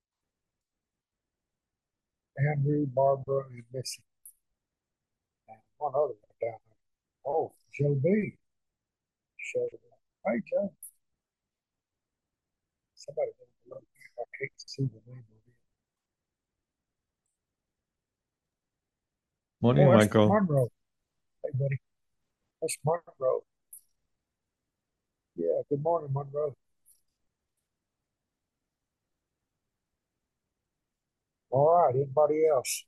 Andrew, Barbara, and Missy. And one other one down there. Oh, Joe B. Showed up. Hey, Joe. Somebody down below. I can't see the name of it. Morning, Oh, that's Michael. Monroe. Hey, buddy. That's Monroe. Yeah, good morning, Monroe. All right, anybody else?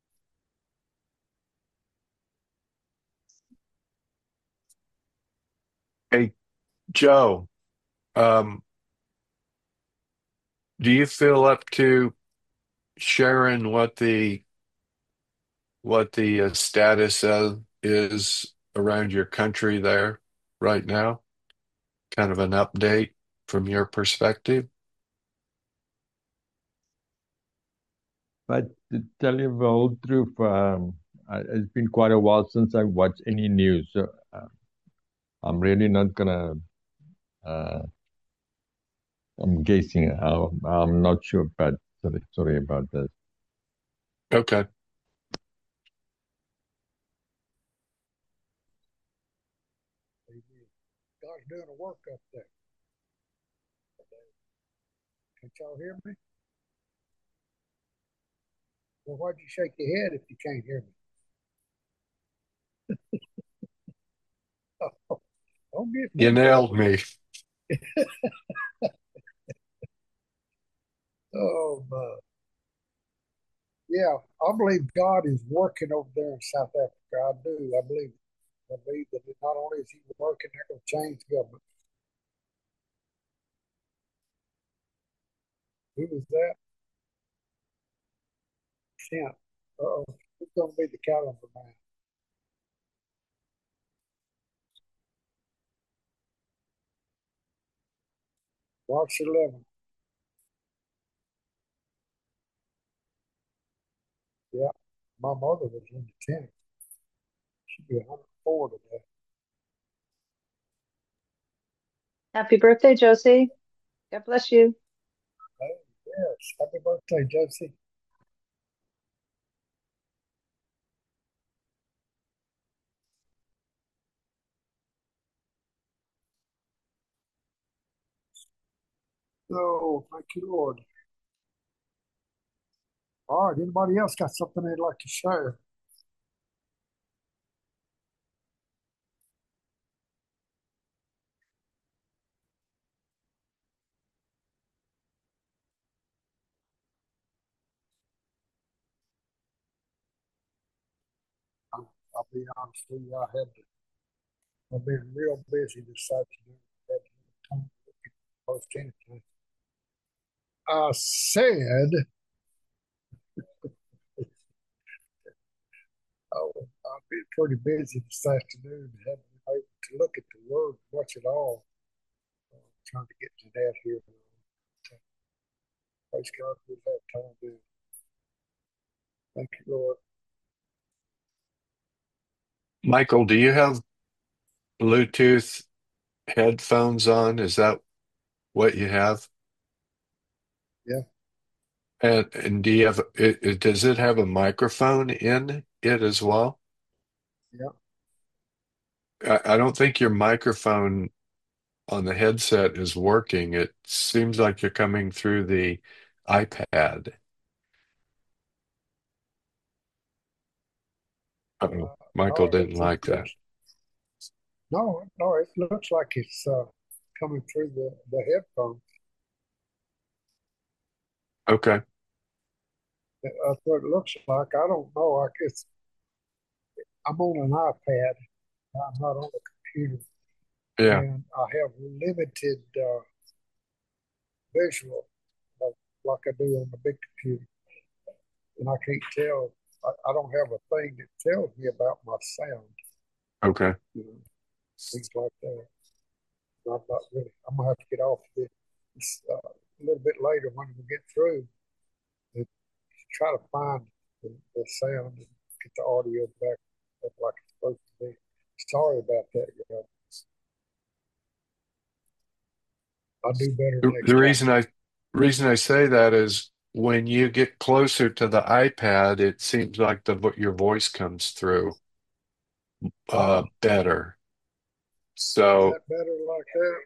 Hey, Joe, um, do you feel up to sharing what the what the uh, status of is around your country there right now? Kind of an update from your perspective? But to tell you the whole truth, um, I, it's been quite a while since I watched any news. So uh, I'm really not gonna. Uh, I'm guessing. Uh, I'm not sure, but sorry, sorry about this. Okay. Amen. God's doing a work up there. Can't y'all hear me? Well, why'd you shake your head if you can't hear me? Oh, don't get You me nailed going. me. Oh, my. Yeah, I believe God is working over there in South Africa. I do. I believe it. I believe that not only is He working, they're going to change government. Who was that? Kent. Uh-oh. Who's going to be the calendar man? March eleventh. Yeah, my mother was in the tent. She'd be one hundred four today. Happy birthday, Josie. God bless you. Hey, yes. Happy birthday, Josie. Oh, thank you, Lord. All right, anybody else got something they'd like to share? I'll, I'll be honest with you, I had to, I've been real busy this afternoon. Had no time to look at post anything. I said, oh, I've been pretty busy this afternoon. Haven't been able to look at the Word much at all. Uh, trying to get to that here. Praise God, we've had time to. Thank you, Lord. Michael, do you have Bluetooth headphones on? Is that what you have? Yeah. And and do you have it, it does it have a microphone in it as well? Yeah. I, I don't think your microphone on the headset is working. It seems like you're coming through the iPad. Uh-oh. Uh, Michael no, it didn't looks like like that. it's, no, no, it looks like it's uh, coming through the, the headphones. Okay. That's what it looks like. I don't know. I guess I'm on an iPad. I'm not on a computer, Yeah. and I have limited uh, visual, like, like I do on the big computer, and I can't tell. I, I don't have a thing that tells me about my sound, Okay. you know, things like that. I'm not really. I'm gonna have to get off this uh, a little bit later when we get through and try to find the, the sound and get the audio back up like it's supposed to be. Sorry about that, you know. I'll do better The, next the time. reason I reason I say that is when you get closer to the iPad, it seems like the vo- your voice comes through uh, Oh, better. is So, that better like that?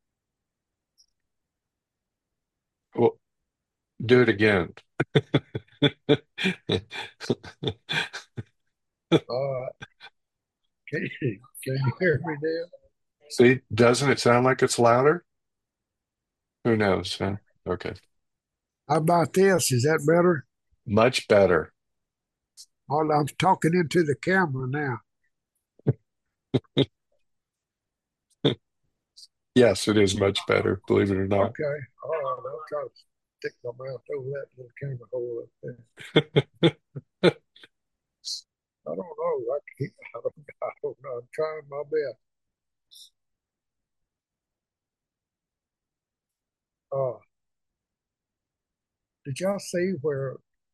well, do it again. All right. Can you, can you hear me now? See, doesn't it sound like it's louder? Who knows, huh? Okay. How about this? Is that better? Much better. Oh, I'm talking into the camera now. Yes, it is much better, believe it or not. Okay. All right. I'll try to stick my mouth over that little camera hole up there. I don't know. I can't, I don't, I don't know. I'm trying my best. Uh, did y'all see where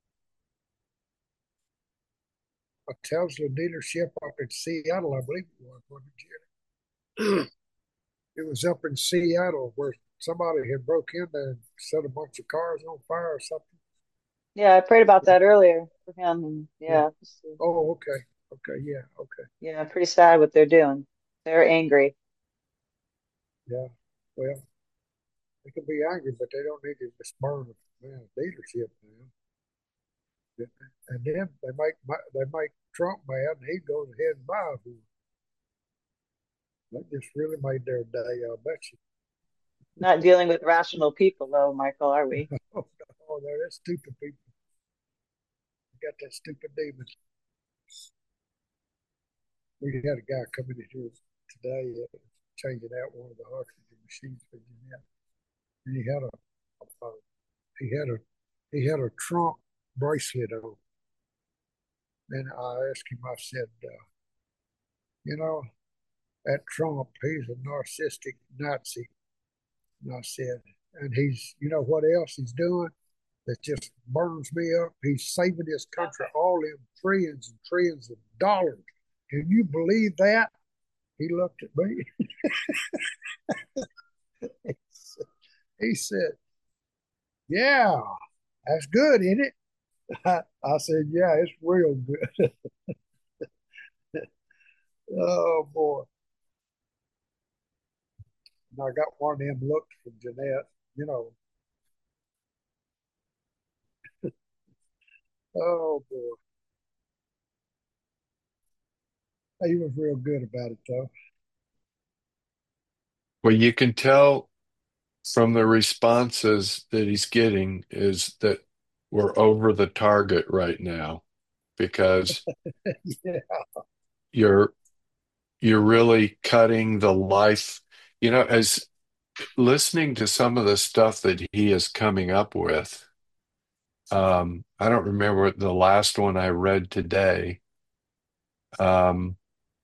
a Tesla dealership up in Seattle, I believe it was, wasn't it, Jerry? It was up in Seattle where somebody had broke in there and set a bunch of cars on fire or something. Yeah, I prayed about that earlier for him, and Yeah. yeah, it's, Oh, okay. Okay. Yeah. Okay. yeah, pretty sad what they're doing. They're angry. Yeah. Well, they can be angry, but they don't need to just burn a man, dealership down. And then they make they make Trump mad, and he goes ahead and buys one. That just really made their day. I bet you. Not dealing with rational people, though, Michael, are we? Oh, no, they're stupid people. They got that stupid demon. We had a guy coming in here today uh, changing out one of the oxygen machines for Jeanette, and he had a, a, a he had a he had a Trump bracelet on. And I asked him, I said, uh, you know, that Trump, he's a narcissistic Nazi. And I said, and he's, you know what else he's doing that just burns me up? He's saving his country all in trillions and trillions of dollars. Can you believe that? He looked at me. He said, yeah, that's good, isn't it? I, I said, yeah, it's real good. Oh, boy. And I got one of them looks from Jeanette, you know. Oh, boy. He was real good about it, though. Well, you can tell from the responses that he's getting is that we're over the target right now because Yeah. you're you're really cutting the life, you know, as listening to some of the stuff that he is coming up with. Um, I don't remember the last one I read today. Um,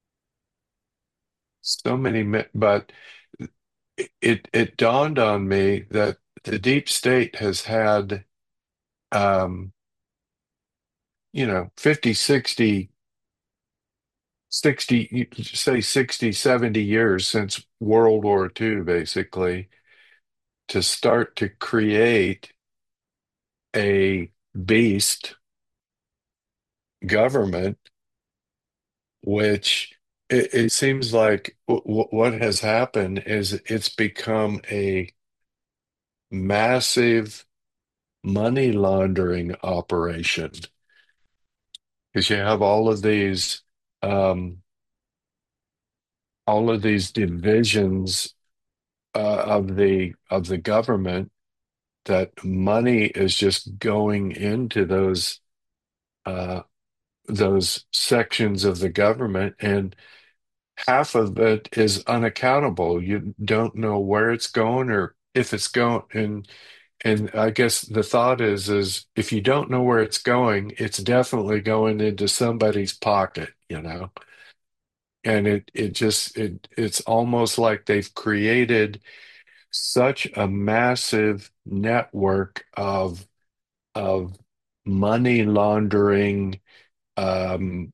so many, mi- but it it dawned on me that the deep state has had, um, you know, fifty, sixty, sixty, you say sixty, seventy years since World War Two, basically, to start to create a beast government, which it, it seems like w w- what has happened is it's become a massive money laundering operation because you have all of these um, all of these divisions uh, of the of the government that money is just going into those uh, those sections of the government, and half of it is unaccountable. You don't know where it's going or if it's going, and And I guess the thought is, is if you don't know where it's going, it's definitely going into somebody's pocket, you know? And it it just it it's almost like they've created such a massive network of of money laundering, um,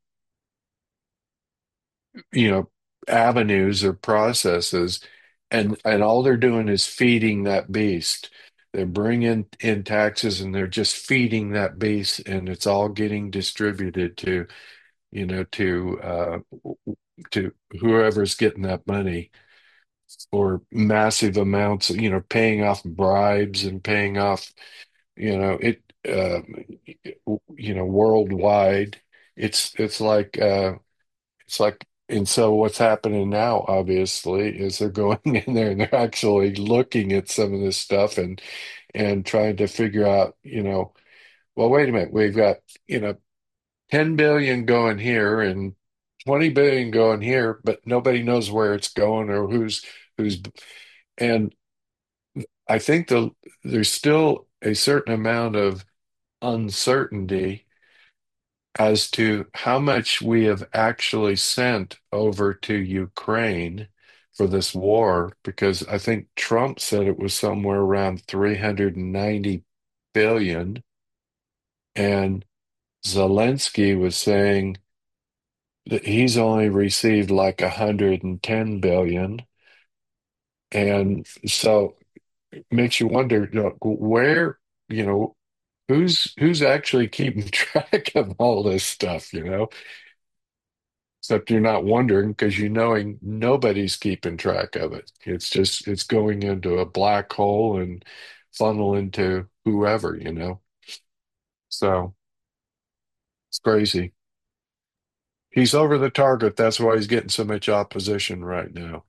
you know, avenues or processes, and and all they're doing is feeding that beast. They're bringing in taxes and they're just feeding that beast, and it's all getting distributed to, you know, to uh, to whoever's getting that money, or massive amounts, you know, paying off bribes and paying off, you know, it, uh, you know, worldwide. It's it's like uh, it's like, and so what's happening now, obviously, is they're going in there and they're actually looking at some of this stuff and and trying to figure out, you know, well, wait a minute, we've got, you know, ten billion going here and twenty billion going here, but nobody knows where it's going or who's who's, and I think the there's still a certain amount of uncertainty as to how much we have actually sent over to Ukraine for this war, because I think Trump said it was somewhere around three hundred ninety billion, and Zelensky was saying that he's only received like one hundred ten billion. And so it makes you wonder, you know, where, you know, who's who's actually keeping track of all this stuff, you know? Except you're not wondering because you knowing nobody's keeping track of it. It's just it's going into a black hole and funnel into whoever, you know. So it's crazy. He's over the target. That's why he's getting so much opposition right now.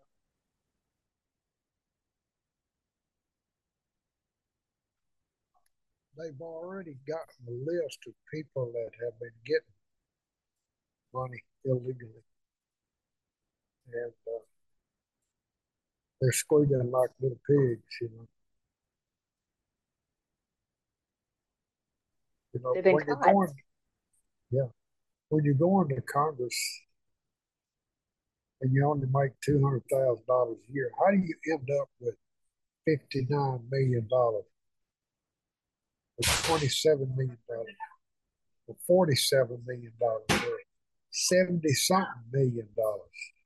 They've already gotten a list of people that have been getting money illegally, and uh, they're squealing like little pigs, you know. You know, They've been when you're caught. going, yeah, when you're going to Congress and you only make two hundred thousand dollars a year, how do you end up with fifty-nine million dollars, or twenty-seven million dollars, or forty-seven million dollars, or seventy something million dollars?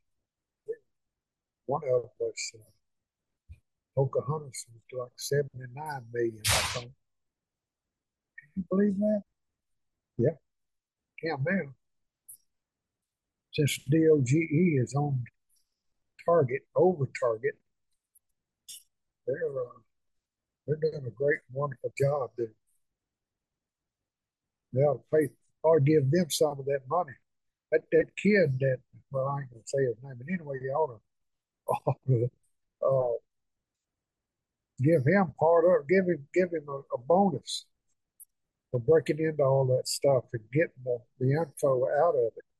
One of us, uh, Pocahontas, was like seventy-nine million, I think. Can you believe that? Yeah, can't now. Since D O G E is on target, over target, they're uh, they're doing a great, wonderful job. They, they ought to pay or give them some of that money. That that kid that, well, I ain't gonna say his name, but anyway, you ought to, ought to uh, give him part of, give him give him a, a bonus for breaking into all that stuff and getting the, the info out of it.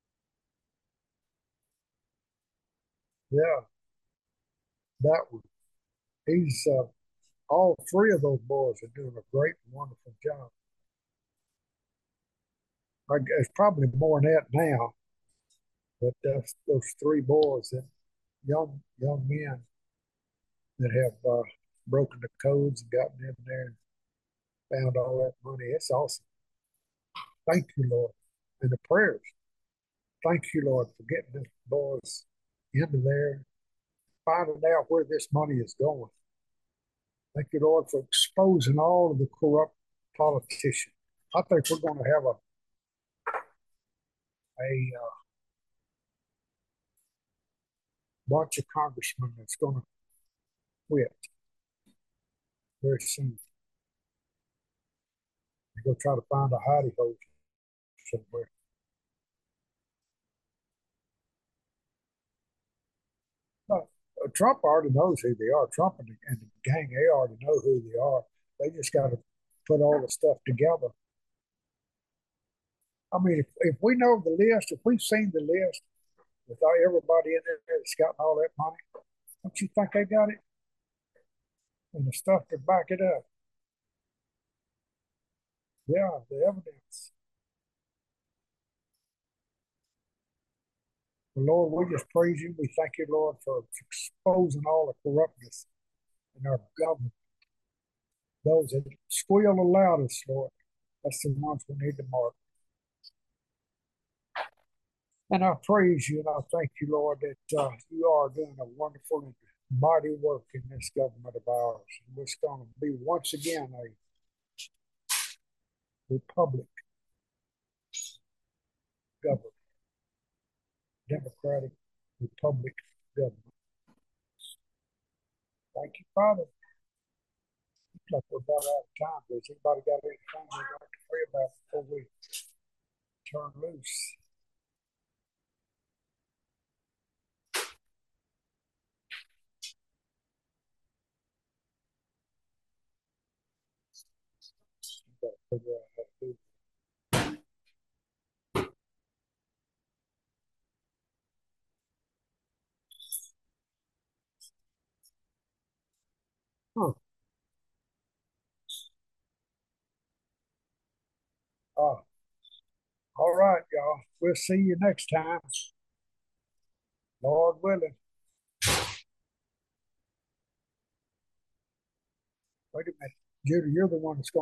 Yeah, that one. He's uh, all three of those boys are doing a great, wonderful job. I, it's probably more than that now, but that's those three boys, and young young men that have uh, broken the codes and gotten in there and found all that money. It's awesome. Thank you, Lord, and the prayers. Thank you, Lord, for getting the boys into there, finding out where this money is going. Thank you, Lord, for exposing all of the corrupt politicians. I think we're going to have a a uh, bunch of congressmen that's going to quit very soon. They go try to find a hidey hole somewhere. No, uh, Trump already knows who they are. Trump and the, and the gang, they already know who they are. They just got to put all the stuff together. I mean, if, if we know the list, if we've seen the list without everybody in there that's gotten all that money, don't you think they got it? and the stuff to back it up. Yeah, the evidence. Well, Lord, we just praise you. We thank you, Lord, for exposing all the corruptness in our government. Those that squeal the loudest, Lord, that's the ones we need to mark. And I praise you and I thank you, Lord, that uh, you are doing a wonderful and mighty work in this government of ours. And it's going to be once again a republic government, democratic republic government. Thank you, Father. Looks like we're about out of time. Does anybody got anything they'd like to pray about before we turn loose? You gotta figure out how to do it. Huh. Uh, all right, y'all. We'll see you next time. Lord willing. Wait a minute. Judy, you're the one that's going